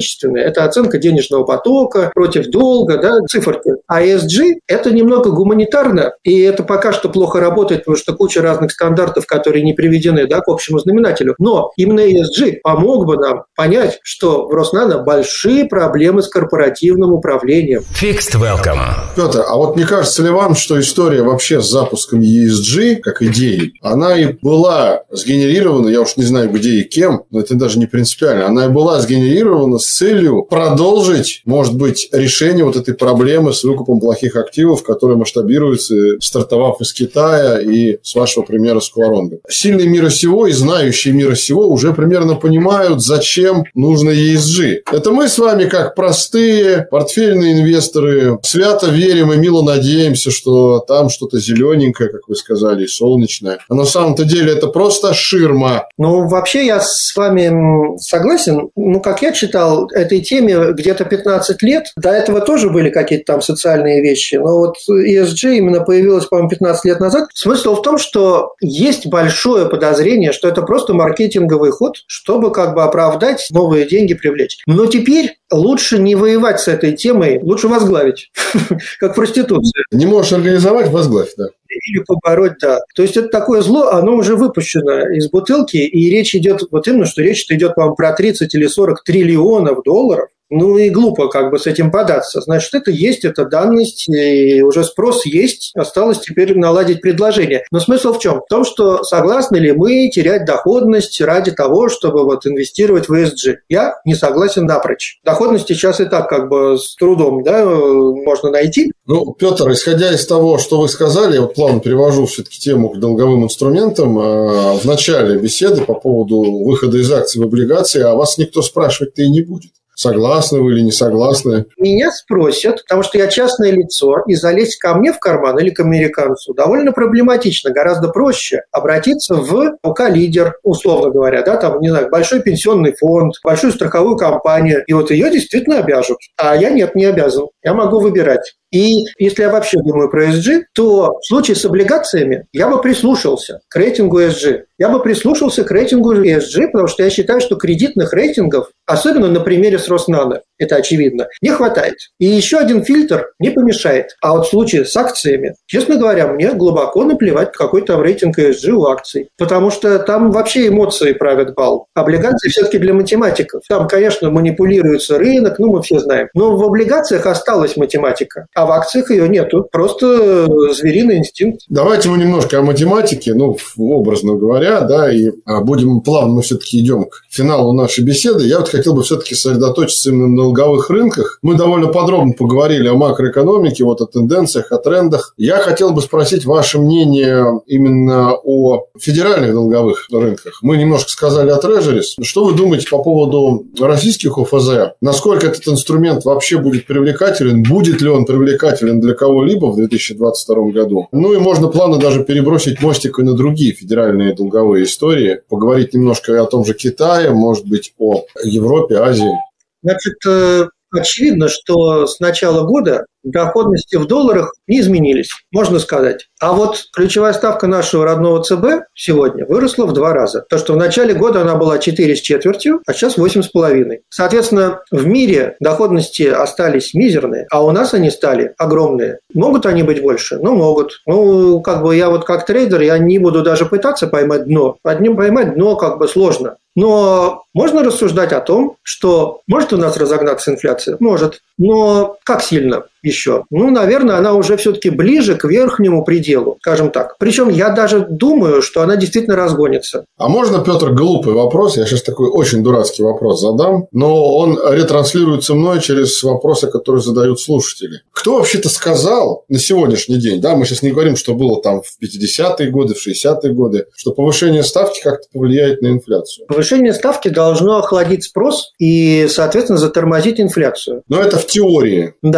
S3: Это оценка денежного потока против долга, да, циферки. А и эс джи – это немного гуманитарно, и это пока что плохо работает, потому что куча разных стандартов, которые не приведены, да, к общему знаменателю. Но именно и эс джи помог бы нам понять, что в Роснано большие проблемы с корпоративным управлением.
S1: Fixed Welcome.
S2: Петр, а вот не кажется ли вам, что история вообще с запуском и эс джи, как идеи, она и была сгенерирована, я уж не знаю где и кем, но это даже не принципиально, она и была сгенерирована с целью продолжить, может быть, решение вот этой проблемы с выкупом плохих активов, которые масштабируются, стартовав из Китая и, с вашего примера, с Куаронга. Сильные мира сего и знающие мира сего уже примерно понимают, зачем нужно и эс джи. Это мы с вами, как простые портфельные инвесторы, свято верим и мило надеемся, что там что-то зелененькое, как вы сказали, и солнечное. А на самом-то деле это просто ширма.
S3: Ну, вообще я с вами согласен. Ну, как я читал, этой теме где-то пятнадцать лет. До этого тоже были какие-то там социальные вещи. Но вот и эс джи именно появилась, по-моему, пятнадцать лет назад. Смысл в том, что есть большое подозрение, что это просто маркетинговый ход, чтобы как бы оправдать, новые деньги привлечь. Но теперь лучше не воевать с этой темой, лучше возглавить, как проституция.
S2: Не можешь организовать, возглавь, да.
S3: Или побороть, да. То есть это такое зло, оно уже выпущено из бутылки, и речь идет, вот именно, что речь идет, по-моему, про тридцать или сорок триллионов долларов. Ну и глупо как бы с этим податься. Значит, это есть, это данность, и уже спрос есть, осталось теперь наладить предложение. Но смысл в чем? В том, что согласны ли мы терять доходность ради того, чтобы вот инвестировать в и эс джи? Я не согласен напрочь. Доходность сейчас и так как бы с трудом, да, можно найти.
S2: Ну, Петр, исходя из того, что вы сказали, я вот плавно перевожу все-таки тему к долговым инструментам. В начале беседы по поводу выхода из акций в облигации, а вас никто спрашивать-то и не будет. Согласны вы или не согласны?
S3: Меня спросят, потому что я частное лицо, и залезть ко мне в карман или к американцу довольно проблематично. Гораздо проще обратиться в ОК-лидер, условно говоря, да, там, не знаю, большой пенсионный фонд, большую страховую компанию, и вот ее действительно обяжут. А я нет, не обязан. Я могу выбирать. И если я вообще думаю про и эс джи, то в случае с облигациями я бы прислушался к рейтингу и эс джи. Я бы прислушался к рейтингу и эс джи, потому что я считаю, что кредитных рейтингов, особенно на примере с Роснано, это очевидно, не хватает. И еще один фильтр не помешает. А вот в случае с акциями, честно говоря, мне глубоко наплевать, какой там рейтинг и эс джи у акций. Потому что там вообще эмоции правят бал. Облигации все-таки для математиков. Там, конечно, манипулируется рынок, ну мы все знаем. Но в облигациях осталась математика. А в акциях ее нету. Просто звериный инстинкт.
S2: Давайте мы немножко о математике, ну, образно говоря, да, и будем плавно, мы все-таки идем к финалу нашей беседы. Я вот хотел бы все-таки сосредоточиться именно на долговых рынках. Мы довольно подробно поговорили о макроэкономике, вот о тенденциях, о трендах. Я хотел бы спросить ваше мнение именно о федеральных долговых рынках. Мы немножко сказали о трежерис. Что вы думаете по поводу российских о эф зэ? Насколько этот инструмент вообще будет привлекателен? Будет ли он привлекателен для кого-либо в две тысячи двадцать втором году? Ну и можно плавно даже перебросить мостик и на другие федеральные долговые истории. Поговорить немножко и о том же Китае, может быть, о Европе, Азии.
S3: Значит, очевидно, что с начала года доходности в долларах не изменились, можно сказать. А вот ключевая ставка нашего родного ЦБ сегодня выросла в два раза. То, что в начале года она была четыре с четвертью, а сейчас восемь с половиной. Соответственно, в мире доходности остались мизерные, а у нас они стали огромные. Могут они быть больше? Ну, могут. Ну, как бы я вот как трейдер, я не буду даже пытаться поймать дно. Одним поймать дно как бы сложно. Но можно рассуждать о том, что может у нас разогнаться инфляция? Может. Но как сильно еще? Ну, наверное, она уже все-таки ближе к верхнему пределу, скажем так. Причем я даже думаю, что она действительно разгонится.
S2: А можно, Петр, глупый вопрос? Я сейчас такой очень дурацкий вопрос задам, но он ретранслируется мной через вопросы, которые задают слушатели. Кто вообще-то сказал на сегодняшний день, да, мы сейчас не говорим, что было там в пятидесятые годы, в шестидесятые годы, что повышение ставки как-то повлияет на инфляцию?
S3: Повышение ставки должно охладить спрос и, соответственно, затормозить инфляцию.
S2: Но это в теории.
S3: Да. Ну,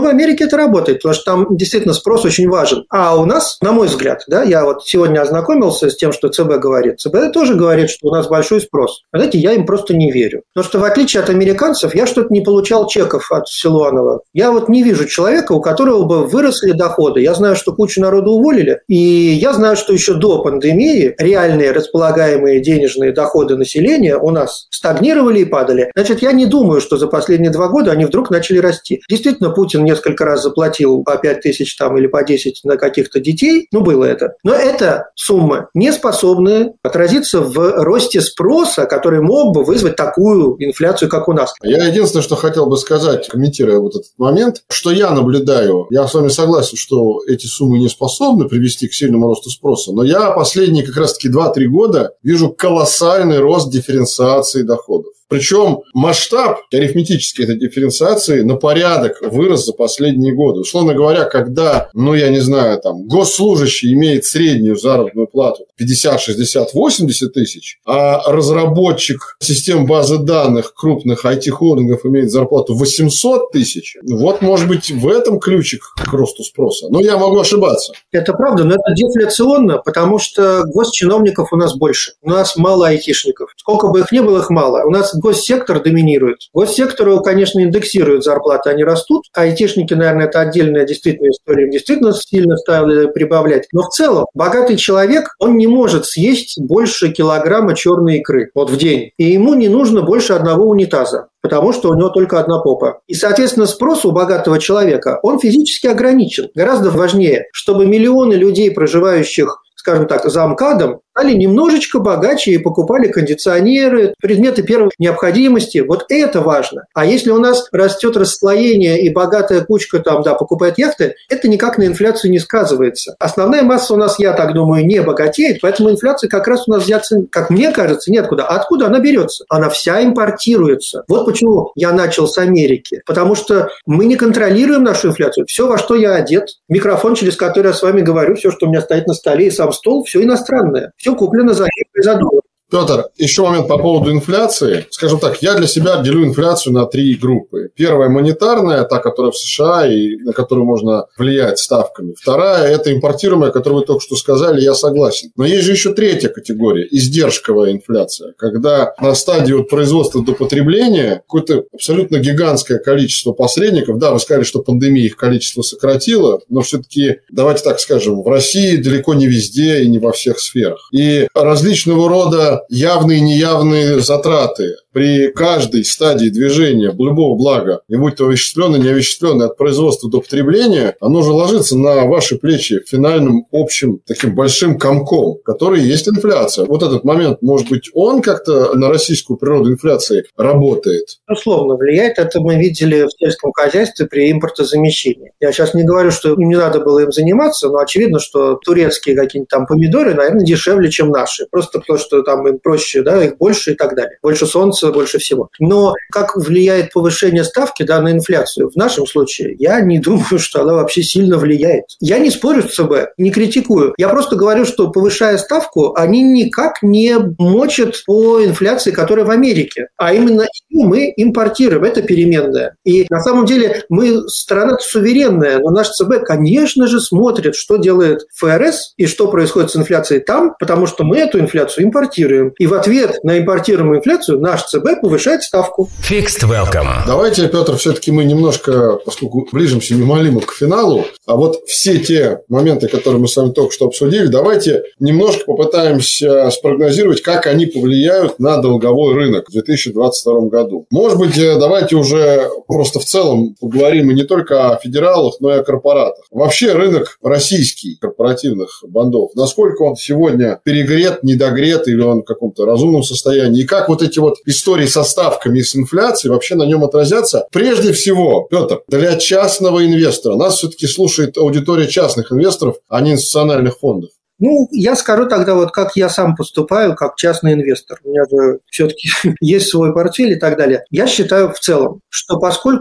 S3: Но в Америке это работает, потому что там действительно спрос очень важен. А у нас, на мой взгляд, да, я вот сегодня ознакомился с тем, что ЦБ говорит. ЦБ тоже говорит, что у нас большой спрос. Знаете, я им просто не верю. Потому что в отличие от американцев, я что-то не получал чеков от Силуанова. Я вот не вижу человека, у которого бы выросли доходы. Я знаю, что кучу народу уволили, и я знаю, что еще до пандемии реальные располагаемые денежные доходы населения у нас стагнировали и падали. Значит, я не думаю, что за последние два года они вдруг начали расти. Действительно, Путин несколько раз заплатил по пять тысяч там, или по десять на каких-то детей. Ну, было это. Но это суммы не способны отразиться в росте спроса, который мог бы вызвать такую инфляцию, как у нас.
S2: Я единственное, что хотел бы сказать, комментируя вот этот момент, что я наблюдаю, я с вами согласен, что эти суммы не способны привести к сильному росту спроса, но я последние как раз-таки два-три года вижу колоссальный рост дифференциации доходов. Причем масштаб арифметической этой дифференциации на порядок вырос за последние годы. Условно говоря, когда, ну, я не знаю, там, госслужащий имеет среднюю заработную плату пятьдесят, шестьдесят, восемьдесят тысяч, а разработчик систем базы данных крупных ай ти-холдингов имеет зарплату восемьсот тысяч, вот, может быть, в этом ключик к росту спроса. Но я могу ошибаться.
S3: Это правда, но это дефляционно, потому что госчиновников у нас больше. У нас мало айтишников. Сколько бы их ни было, их мало. У нас госсектор доминирует. Госсектору, конечно, индексируют зарплаты, они растут. Айтишники, наверное, это отдельная действительно история. Им действительно сильно стали прибавлять. Но в целом, богатый человек, он не может съесть больше килограмма черной икры вот в день. И ему не нужно больше одного унитаза, потому что у него только одна попа. И, соответственно, спрос у богатого человека, он физически ограничен. Гораздо важнее, чтобы миллионы людей, проживающих, скажем так, за МКАДом, стали немножечко богаче и покупали кондиционеры, предметы первой необходимости. Вот это важно. А если у нас растет расслоение и богатая кучка там, да, покупает яхты, это никак на инфляцию не сказывается. Основная масса у нас, я так думаю, не богатеет, поэтому инфляция как раз у нас взяться, как мне кажется, неоткуда. А откуда она берется? Она вся импортируется. Вот почему я начал с Америки. Потому что мы не контролируем нашу инфляцию. Все, во что я одет, микрофон, через который я с вами говорю, все, что у меня стоит на столе, и сам стол, все иностранное. Все куплено за евро и за доллар.
S2: Петр, еще момент по поводу инфляции. Скажем так, я для себя делю инфляцию на три группы. Первая – монетарная, та, которая в США и на которую можно влиять ставками. Вторая – это импортируемая, о которой вы только что сказали, я согласен. Но есть же еще третья категория – издержковая инфляция. Когда на стадии от производства до потребления какое-то абсолютно гигантское количество посредников, да, вы сказали, что пандемия их количество сократила, но все-таки, давайте так скажем, в России далеко не везде и не во всех сферах. И различного рода явные и неявные затраты при каждой стадии движения любого блага, и будь то овеществленное, неовеществленное, от производства до потребления, оно же ложится на ваши плечи финальным общим таким большим комком, который есть инфляция. Вот этот момент, может быть, он как-то на российскую природу инфляции работает?
S3: Условно влияет. Это мы видели в сельском хозяйстве при импортозамещении. Я сейчас не говорю, что им не надо было им заниматься, но очевидно, что турецкие какие-нибудь там помидоры, наверное, дешевле, чем наши. Просто потому, что там им проще, да, их больше и так далее. Больше солнца, больше всего. Но как влияет повышение ставки, да, на инфляцию? В нашем случае я не думаю, что она вообще сильно влияет. Я не спорю с ЦБ, не критикую. Я просто говорю, что повышая ставку, они никак не мочат по инфляции, которая в Америке. А именно мы импортируем. Это переменная. И на самом деле мы страна суверенная, но наш ЦБ, конечно же, смотрит, что делает ФРС и что происходит с инфляцией там, потому что мы эту инфляцию импортируем. И в ответ на импортируемую инфляцию наш ЦБ повышает ставку.
S1: Fixed Welcome.
S2: Давайте, Петр, все-таки мы немножко, поскольку ближимся неумолимо к финалу, а вот все те моменты, которые мы с вами только что обсудили, давайте немножко попытаемся спрогнозировать, как они повлияют на долговой рынок в две тысячи двадцать втором году. Может быть, давайте уже просто в целом поговорим и не только о федералах, но и о корпоратах. Вообще рынок российский корпоративных бандов, насколько он сегодня перегрет, недогрет, или он в каком-то разумном состоянии, и как вот эти вот истории со ставками и с инфляцией вообще на нем отразятся? Прежде всего, Петр, для частного инвестора, нас все-таки слушает аудитория частных инвесторов, а не институциональных фондов.
S3: Ну, я скажу тогда, вот как я сам поступаю, как частный инвестор. У меня же все-таки есть свой портфель и так далее. Я считаю в целом, что поскольку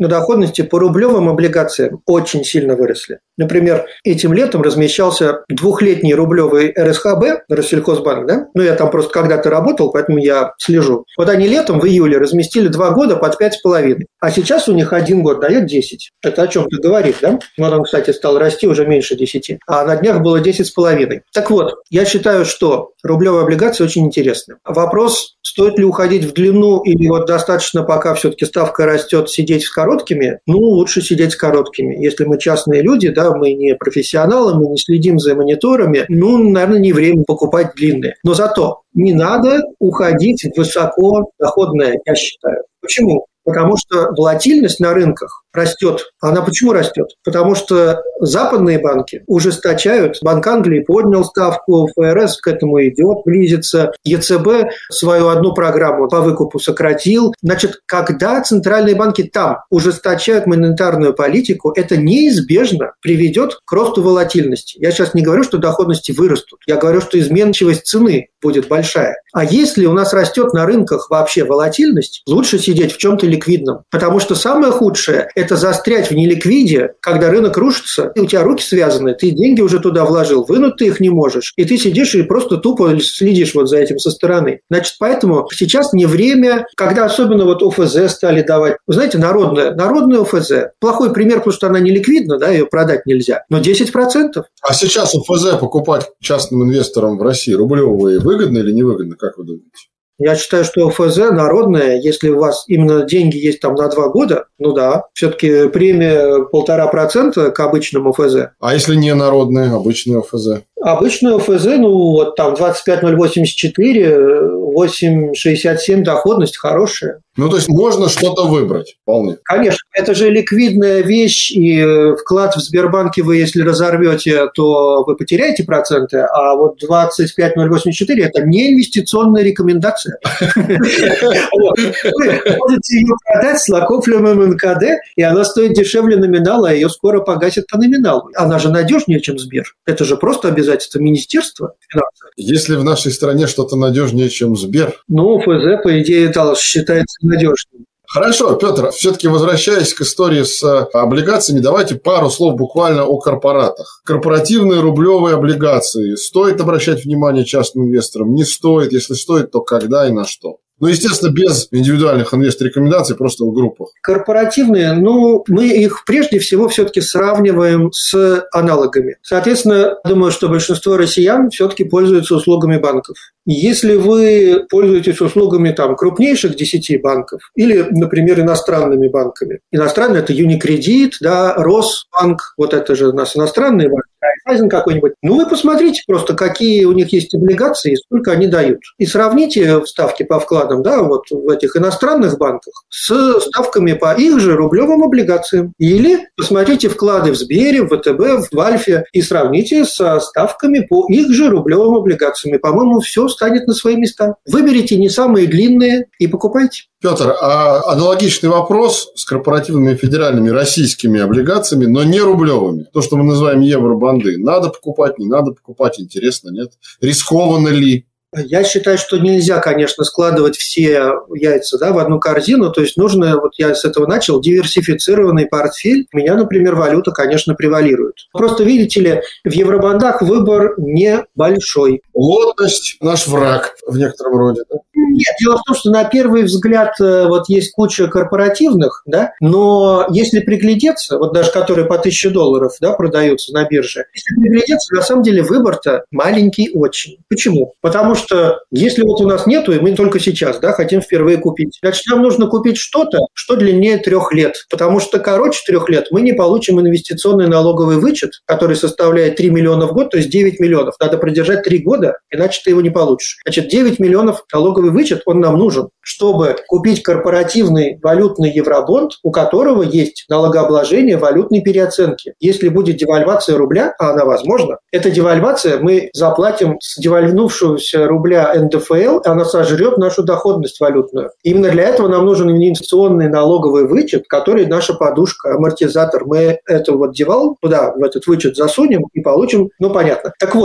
S3: на доходности по рублевым облигациям очень сильно выросли. Например, этим летом размещался двухлетний рублевый эр эс ха бэ, Россельхозбанк, да? Ну, я там просто когда-то работал, поэтому я слежу. Вот они летом в июле разместили два года под пять с половиной, а сейчас у них один год дает десять. Это о чем-то говорит, да? Вот он, кстати, стал расти уже меньше десяти, а на днях было десять с половиной. Так вот, я считаю, что рублевые облигации очень интересны. Вопрос, стоит ли уходить в длину или вот достаточно, пока все-таки ставка растет, сидеть с короткими? Ну, лучше сидеть с короткими. Если мы частные люди, да, мы не профессионалы, мы не следим за мониторами, ну, наверное, не время покупать длинные. Но зато не надо уходить в высокодоходное, я считаю. Почему? Потому что волатильность на рынках растет. Она почему растет? Потому что западные банки ужесточают. Банк Англии поднял ставку, эф эр эс к этому идет, близится. е цэ бэ свою одну программу по выкупу сократил. Значит, когда центральные банки там ужесточают монетарную политику, это неизбежно приведет к росту волатильности. Я сейчас не говорю, что доходности вырастут. Я говорю, что изменчивость цены будет большая. А если у нас растет на рынках вообще волатильность, лучше сидеть в чем-то ликвидном. Потому что самое худшее – это застрять в неликвиде, когда рынок рушится, и у тебя руки связаны, ты деньги уже туда вложил, вынуть ты их не можешь, и ты сидишь и просто тупо следишь вот за этим со стороны. Значит, поэтому сейчас не время, когда особенно вот о эф зэ стали давать. Вы знаете, народная, народная о эф зэ. Плохой пример, потому что она не ликвидна, да, ее продать нельзя, но десять процентов.
S2: А сейчас о эф зэ покупать частным инвесторам в России рублевые выгодно или невыгодно, как вы думаете?
S3: Я считаю, что о эф зэ народная, если у вас именно деньги есть там на два года, ну да, все-таки премия полтора процента к обычному о эф зэ.
S2: А если не народная, обычная о эф зэ?
S3: Обычная о эф зэ, ну вот там двадцать пять ноль восемьдесят четыре, восемь шестьдесят семь доходность хорошая.
S2: Ну, то есть можно что-то выбрать вполне.
S3: Конечно, это же ликвидная вещь, и вклад в Сбербанке вы, если разорвете, то вы потеряете проценты, а вот двадцать пять ноль восемьдесят четыре – это не инвестиционная рекомендация. Вы можете ее продать с накопленным эн ка дэ, и она стоит дешевле номинала, а ее скоро погасят по номиналу. Она же надежнее, чем Сбер. Это же просто обязательство Министерства финансов.
S2: Если в нашей стране что-то надежнее, чем Сбер?
S3: Ну, о эф зэ, по идее, считается надежным.
S2: Хорошо, Петр, все-таки возвращаясь к истории с облигациями, давайте пару слов буквально о корпоратах. Корпоративные рублевые облигации. Стоит обращать внимание частным инвесторам? Не стоит? Если стоит, то когда и на что? Ну, естественно, без индивидуальных инвестор-рекомендаций, просто в группах.
S3: Корпоративные, ну, мы их прежде всего все-таки сравниваем с аналогами. Соответственно, думаю, что большинство россиян все-таки пользуются услугами банков. Если вы пользуетесь услугами там, крупнейших десяти банков или, например, иностранными банками. Иностранные – это Юникредит, да, Росбанк, вот это же у нас иностранные банки. Райфайзен какой-нибудь. Ну, вы посмотрите просто, какие у них есть облигации и сколько они дают. И сравните ставки по вкладам, да, вот в этих иностранных банках с ставками по их же рублевым облигациям. Или посмотрите вклады в Сбере, в вэ тэ бэ, в Альфе и сравните со ставками по их же рублевым облигациям. И, по-моему, все станет на свои места. Выберите не самые длинные и покупайте.
S2: Петр, а аналогичный вопрос с корпоративными федеральными российскими облигациями, но не рублевыми. То, что мы называем евробанды. Надо покупать, не надо покупать, интересно, нет? Рискованно ли?
S3: Я считаю, что нельзя, конечно, складывать все яйца, да, в одну корзину. То есть нужно, вот я с этого начал, диверсифицированный портфель. У меня, например, валюта, конечно, превалирует. Просто, видите ли, в евробандах выбор небольшой.
S2: Лотность – наш враг в некотором роде, да?
S3: Нет, дело в том, что на первый взгляд вот есть куча корпоративных, да, но если приглядеться, вот даже которые по тысяче долларов, да, продаются на бирже, если приглядеться, на самом деле выбор-то маленький очень. Почему? Потому что если вот у нас нету, и мы только сейчас, да, хотим впервые купить, значит, нам нужно купить что-то, что длиннее трех лет, потому что короче трех лет мы не получим инвестиционный налоговый вычет, который составляет три миллиона в год, то есть девять миллионов. Надо продержать три года, иначе ты его не получишь. Значит, девять миллионов налоговый вычет, он нам нужен, чтобы купить корпоративный валютный евробонд, у которого есть налогообложение валютной переоценки. Если будет девальвация рубля, а она возможна, эта девальвация, мы заплатим с девальвнувшегося рубля эн дэ эф эл, она сожрет нашу доходность валютную. Именно для этого нам нужен инвестиционный налоговый вычет, который наша подушка, амортизатор. Мы это вот девал туда, в этот вычет засунем и получим, ну понятно. Так вот,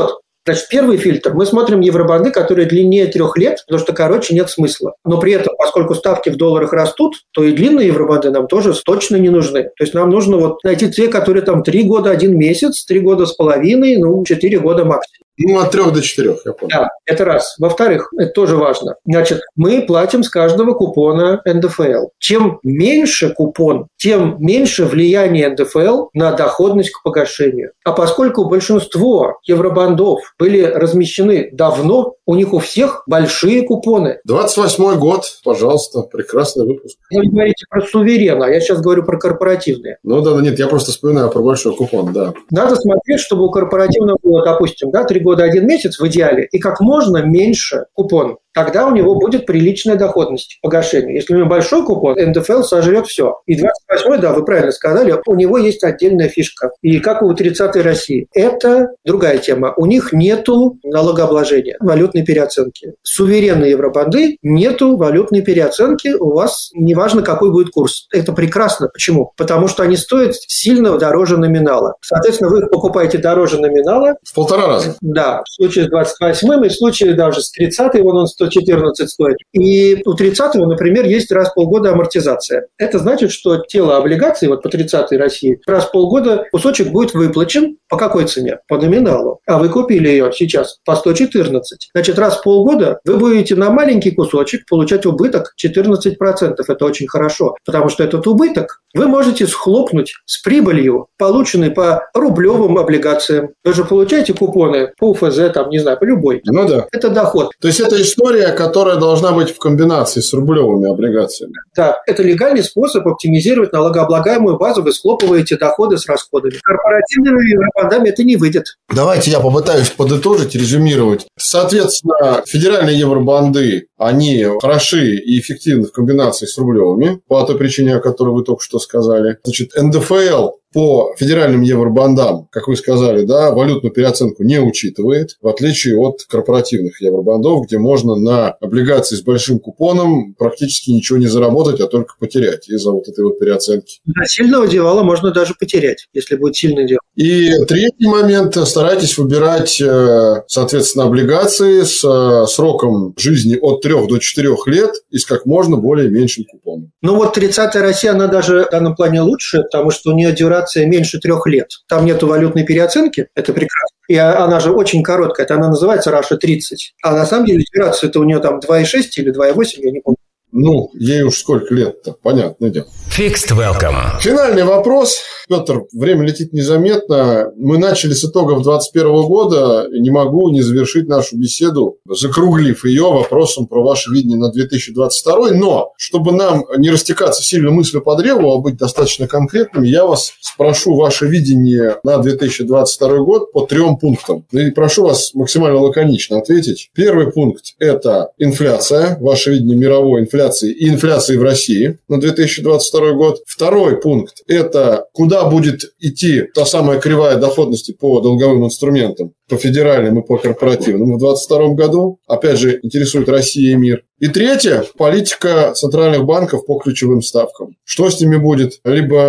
S3: Значит, первый фильтр. Мы смотрим евробанды, которые длиннее трех лет, потому что короче нет смысла. Но при этом, поскольку ставки в долларах растут, то и длинные евробанды нам тоже точно не нужны. То есть нам нужно вот найти те, которые там три года, один месяц, три года с половиной, ну, четыре года максимум.
S2: Ну, от трех до четырех, я понял.
S3: Да, это раз. Во-вторых, это тоже важно. Значит, мы платим с каждого купона эн дэ эф эл. Чем меньше купон, тем меньше влияние эн дэ эф эл на доходность к погашению. А поскольку большинство евробандов были размещены давно, у них у всех большие купоны.
S2: двадцать восьмой год, пожалуйста, прекрасный выпуск.
S3: Вы говорите про суверена, а я сейчас говорю про корпоративные.
S2: Ну да, нет, я просто вспоминаю про большой купон, да.
S3: Надо смотреть, чтобы у корпоративного было, допустим, да, три года, один месяц в идеале, и как можно меньше купон. Тогда у него будет приличная доходность по погашению. Если у него большой купон, эн дэ эф эл сожрет все. И двадцать восьмой, да, вы правильно сказали, у него есть отдельная фишка. И как у тридцатой России. Это другая тема. У них нету налогообложения, валютной переоценки. Суверенные евробанды нету валютной переоценки. У вас неважно, какой будет курс. Это прекрасно. Почему? Потому что они стоят сильно дороже номинала. Соответственно, вы их покупаете дороже номинала.
S2: В полтора раза.
S3: Да. В случае с двадцать восьмым и в случае даже с тридцатой, вон он сто четырнадцать стоит. И у тридцатого, например, есть раз в полгода амортизация. Это значит, что тело облигаций, вот по тридцатой России, раз в полгода кусочек будет выплачен по какой цене? По номиналу. А вы купили ее сейчас по сто четырнадцать. Значит, раз в полгода вы будете на маленький кусочек получать убыток четырнадцать процентов. Это очень хорошо, потому что этот убыток вы можете схлопнуть с прибылью, полученной по рублевым облигациям. Вы же получаете купоны по у эф зэ, там, не знаю, по любой.
S2: Ну да.
S3: Это доход.
S2: То есть это история, которая должна быть в комбинации с рублевыми облигациями.
S3: Да, это легальный способ оптимизировать налогооблагаемую базу. Вы схлопываете доходы с расходами. Корпоративными евробандами это не выйдет.
S2: Давайте я попытаюсь подытожить, резюмировать. Соответственно, федеральные евробанды, они хороши и эффективны в комбинации с рублевыми, по той причине, о которой вы только что сказали. Значит, эн дэ эф эл по федеральным евробандам, как вы сказали, да, валютную переоценку не учитывает, в отличие от корпоративных евробандов, где можно на облигации с большим купоном практически ничего не заработать, а только потерять из-за вот этой вот переоценки.
S3: Да, сильного девала можно даже потерять, если будет сильный девал.
S2: И третий момент. Старайтесь выбирать, соответственно, облигации с сроком жизни от трех до четырех лет и с как можно более меньшим купоном.
S3: Ну вот тридцатая Россия, она даже в данном плане лучше, потому что у нее дюрация меньше трех лет. Там нету валютной переоценки, это прекрасно. И она же очень короткая, это она называется Раша тридцать. А на самом деле дюрация-то у нее там два и шесть или два и восемь, я не помню.
S2: Ну, ей уж сколько лет-то, понятное дело.
S1: Fixed Welcome.
S2: Финальный вопрос. Петр, время летит незаметно. Мы начали с итогов двадцать первого года. Не могу не завершить нашу беседу, закруглив ее вопросом про ваше видение на две тысячи двадцать второй. Но, чтобы нам не растекаться сильно мыслью по древу, а быть достаточно конкретными, я вас спрошу ваше видение на две тысячи двадцать второй год по трем пунктам. И прошу вас максимально лаконично ответить. Первый пункт – это инфляция, ваше видение мировой инфляции и инфляции в России на две тысячи двадцать второй год. Второй пункт – это куда будет идти та самая кривая доходности по долговым инструментам, по федеральным и по корпоративным в двадцать втором году. Опять же, интересует Россия и мир. И третье – политика центральных банков по ключевым ставкам. Что с ними будет?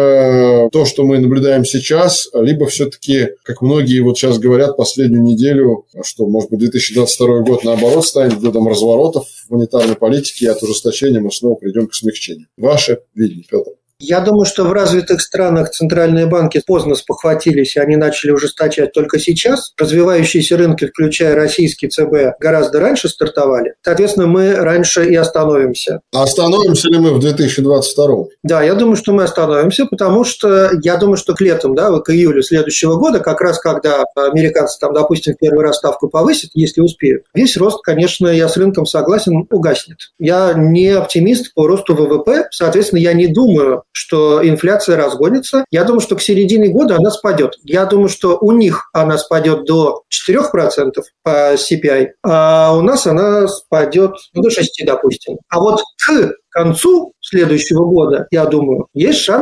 S2: Либо то, что мы наблюдаем сейчас, либо все-таки, как многие вот сейчас говорят последнюю неделю, что, может быть, две тысячи двадцать второй год, наоборот, станет годом разворотов в монетарной политике, и от ужесточения мы снова придем к смягчению. Ваше видение, Петр.
S3: Я думаю, что в развитых странах центральные банки поздно спохватились, и они начали ужесточать только сейчас. Развивающиеся рынки, включая российский цэ бэ, гораздо раньше стартовали. Соответственно, мы раньше и остановимся.
S2: А остановимся ли мы в две тысячи двадцать втором?
S3: Да, я думаю, что мы остановимся, потому что я думаю, что к летам, да, к июлю следующего года, как раз когда американцы там, допустим, в первый раз ставку повысят, если успеют, весь рост, конечно, я с рынком согласен, угаснет. Я не оптимист по росту вэ вэ пэ, соответственно, я не думаю, что инфляция разгонится. Я думаю, что к середине года она спадет. Я думаю, что у них она спадет до четырех процентов по си пи ай, а у нас она спадет до шести процентов, допустим. А вот к концу следующего года, я думаю, есть шанс,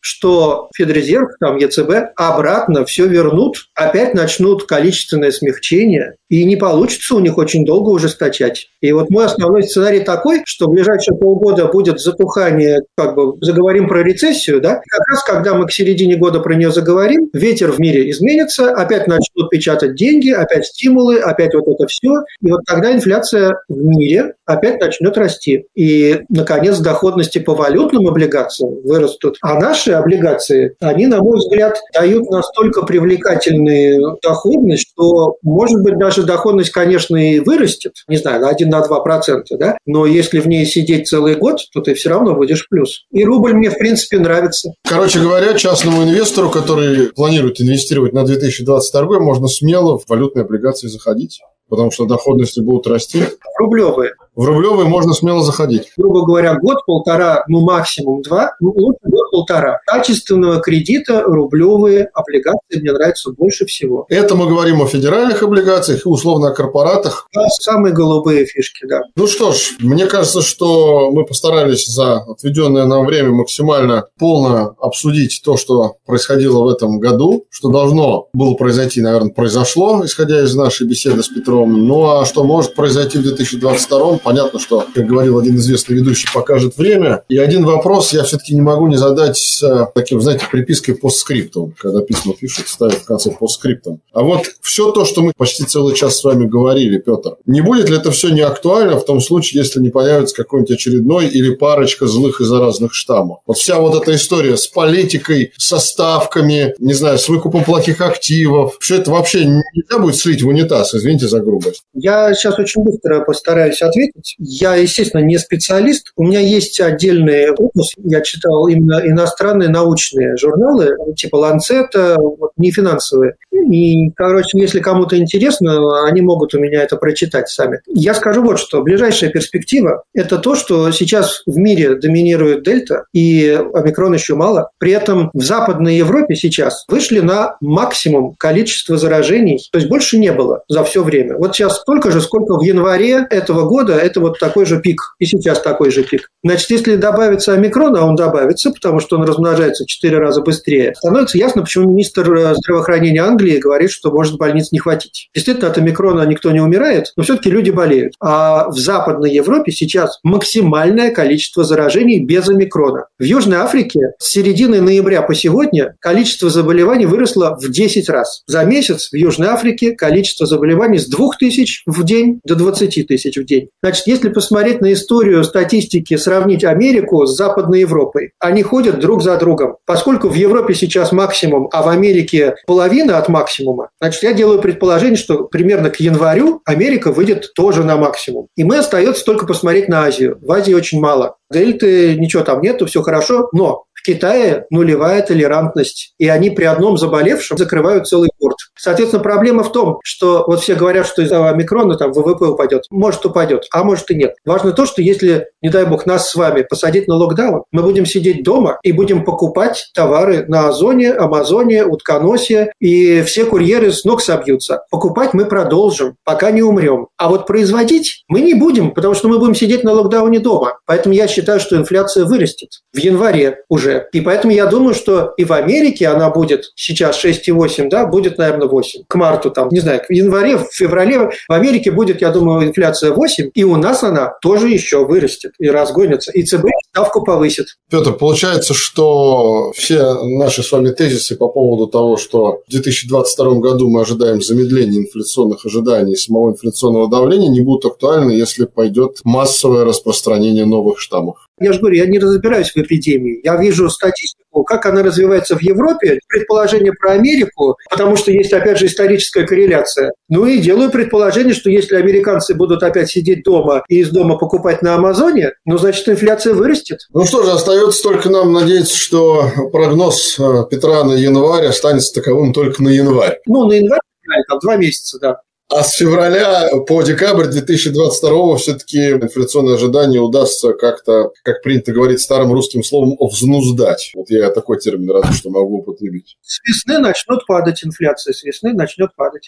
S3: что Федрезерв, там ЕЦБ, обратно все вернут, опять начнут количественное смягчение, и не получится у них очень долго ужесточать. И вот мой основной сценарий такой, что в ближайшие полгода будет затухание, как бы заговорим про рецессию, да, и как раз когда мы к середине года про нее заговорим, ветер в мире изменится, опять начнут печатать деньги, опять стимулы, опять вот это все, и вот тогда инфляция в мире опять начнет расти. И, наконец, доходности по валютным облигациям вырастут. А наши облигации, они, на мой взгляд, дают настолько привлекательную доходность, что, может быть, даже доходность, конечно, и вырастет, не знаю, на один-два процента, да? Но если в ней сидеть целый год, то ты все равно будешь в плюс. И рубль мне, в принципе, нравится.
S2: Короче говоря, частному инвестору, который планирует инвестировать на две тысячи двадцать второй, можно смело в валютные облигации заходить, потому что доходности будут расти.
S3: Рублевые.
S2: В рублевые можно смело заходить.
S3: Грубо говоря, год-полтора, ну максимум два, ну лучше год-полтора. Качественного кредита рублевые облигации мне нравятся больше всего.
S2: Это мы говорим о федеральных облигациях и условно о корпоратах.
S3: Да, самые голубые фишки, да.
S2: Ну что ж, мне кажется, что мы постарались за отведенное нам время максимально полно обсудить то, что происходило в этом году, что должно было произойти, наверное, произошло, исходя из нашей беседы с Петром. Ну а что может произойти в две тысячи двадцать втором? Понятно, что, как говорил один известный ведущий, покажет время. И один вопрос я все-таки не могу не задать с таким, знаете, припиской постскриптум. Когда письма пишут, ставят в конце постскриптум. А вот все то, что мы почти целый час с вами говорили, Петр, не будет ли это все не актуально в том случае, если не появится какой-нибудь очередной или парочка злых и заразных штаммов? Вот вся вот эта история с политикой, со ставками, не знаю, с выкупом плохих активов, все это вообще нельзя будет слить в унитаз, извините за грубость.
S3: Я сейчас очень быстро постараюсь ответить. Я, естественно, не специалист. У меня есть отдельный опус. Я читал именно иностранные научные журналы, типа Ланцета, вот, не финансовые. И, короче, если кому-то интересно, они могут у меня это прочитать сами. Я скажу вот что. Ближайшая перспектива – это то, что сейчас в мире доминирует дельта, и омикрон еще мало. При этом в Западной Европе сейчас вышли на максимум количество заражений, то есть больше не было за все время. Вот сейчас столько же, сколько в январе этого года, это вот такой же пик, и сейчас такой же пик. Значит, если добавится омикрон, а он добавится, потому что он размножается в четыре раза быстрее, становится ясно, почему министр здравоохранения Англии говорит, что может больниц не хватить. Действительно, от омикрона никто не умирает, но все-таки люди болеют. А в Западной Европе сейчас максимальное количество заражений без омикрона. В Южной Африке с середины ноября по сегодня количество заболеваний выросло в десять раз. За месяц в Южной Африке количество заболеваний с двух тысяч в день до двадцати тысяч в день. Значит, если посмотреть на историю статистики, сравнить Америку с Западной Европой, они ходят друг за другом. Поскольку в Европе сейчас максимум, а в Америке половина от максимума, значит, я делаю предположение, что примерно к январю Америка выйдет тоже на максимум. И мы остается только посмотреть на Азию. В Азии очень мало. Дельты, ничего там нету, все хорошо, но в Китае нулевая толерантность, и они при одном заболевшем закрывают целый порт. Соответственно, проблема в том, что вот все говорят, что из-за омикрона там ВВП упадет. Может, упадет, а может и нет. Важно то, что если, не дай бог, нас с вами посадить на локдаун, мы будем сидеть дома и будем покупать товары на Озоне, Амазоне, Утконосе, и все курьеры с ног собьются. Покупать мы продолжим, пока не умрем. А вот производить мы не будем, потому что мы будем сидеть на локдауне дома. Поэтому я считаю, что инфляция вырастет в январе уже. И поэтому я думаю, что и в Америке она будет сейчас шесть и восемь, да, будет, наверное, восемь. К марту там, не знаю, в январе, в феврале в Америке будет, я думаю, инфляция восемь, и у нас она тоже еще вырастет и разгонится. И ЦБ ставку повысит.
S2: Петр, получается, что все наши с вами тезисы по поводу того, что в две тысячи двадцать втором году мы ожидаем замедления инфляционных ожиданий и самого инфляционного давления, не будут актуальны, если пойдет массовое распространение новых штаммов.
S3: Я же говорю, я не разбираюсь в эпидемии. Я вижу статистику, как она развивается в Европе, предположение про Америку, потому что есть, опять же, историческая корреляция. Ну и делаю предположение, что если американцы будут опять сидеть дома и из дома покупать на Амазоне, ну, значит, инфляция вырастет.
S2: Ну что же, остается только нам надеяться, что прогноз Петра на январь останется таковым только на январь.
S3: Ну, на январь, там, два месяца, да.
S2: А с февраля по декабрь две тысячи двадцать второго все-таки инфляционные ожидания удастся как-то, как принято говорить старым русским словом, взнуздать. Вот я такой термин разве что могу употребить.
S3: С весны начнет падать инфляция, с весны начнет падать, да.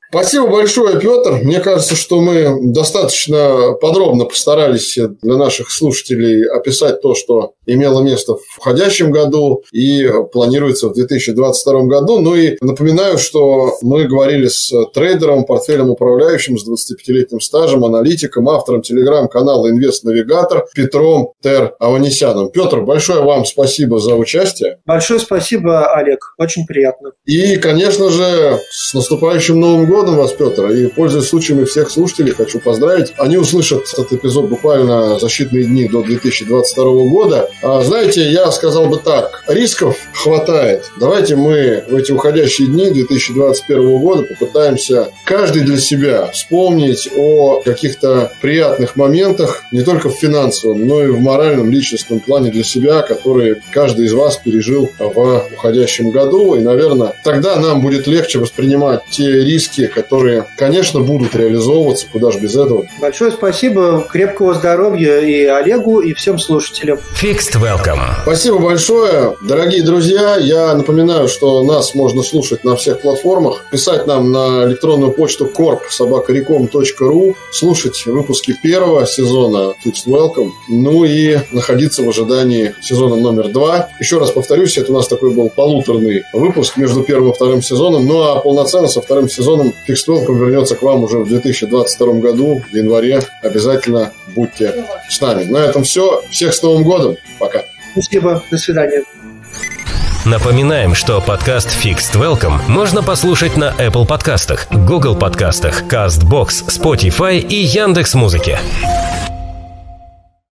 S2: Спасибо большое, Петр. Мне кажется, что мы достаточно подробно постарались для наших слушателей описать то, что имело место в входящем году и планируется в две тысячи двадцать втором году. Ну и напоминаю, что мы говорили с трейдером, портфельным управляющим с двадцатипятилетним стажем, аналитиком, автором телеграм-канала «Инвест-навигатор» Петром Тер Аванесяном. Петр, большое вам спасибо за участие.
S3: Большое спасибо, Олег. Очень приятно.
S2: И, конечно же, с наступающим Новым годом вас, Петр. И, пользуясь случаем, и всех слушателей хочу поздравить. Они услышат этот эпизод буквально за считанные дни до две тысячи двадцать второго года. А, знаете, я сказал бы так. Рисков хватает. Давайте мы в эти уходящие дни две тысячи двадцать первого года попытаемся каждый для себя вспомнить о каких-то приятных моментах, не только в финансовом, но и в моральном, личностном плане для себя, которые каждый из вас пережил в уходящем году. И, наверное, тогда нам будет легче воспринимать те риски, которые, конечно, будут реализовываться. Куда же без этого.
S3: Большое спасибо. Крепкого здоровья и Олегу, и всем слушателям.
S1: Fixed Welcome.
S2: Спасибо большое. Дорогие друзья, я напоминаю, что нас можно слушать на всех платформах, писать нам на электронную почту корп собака реком точка ру, слушать выпуски первого сезона Fixed Welcome, ну и находиться в ожидании сезона номер два. Еще раз повторюсь, это у нас такой был полуторный выпуск между первым и вторым сезоном, ну а полноценно со вторым сезоном Fixed Welcome вернется к вам уже в две тысячи двадцать втором году, в январе. Обязательно будьте с нами. На этом все. Всех с Новым годом. Пока.
S3: Спасибо. До свидания.
S1: Напоминаем, что подкаст Fixed Welcome можно послушать на Apple подкастах, Google подкастах, CastBox, Spotify и Яндекс.Музыке.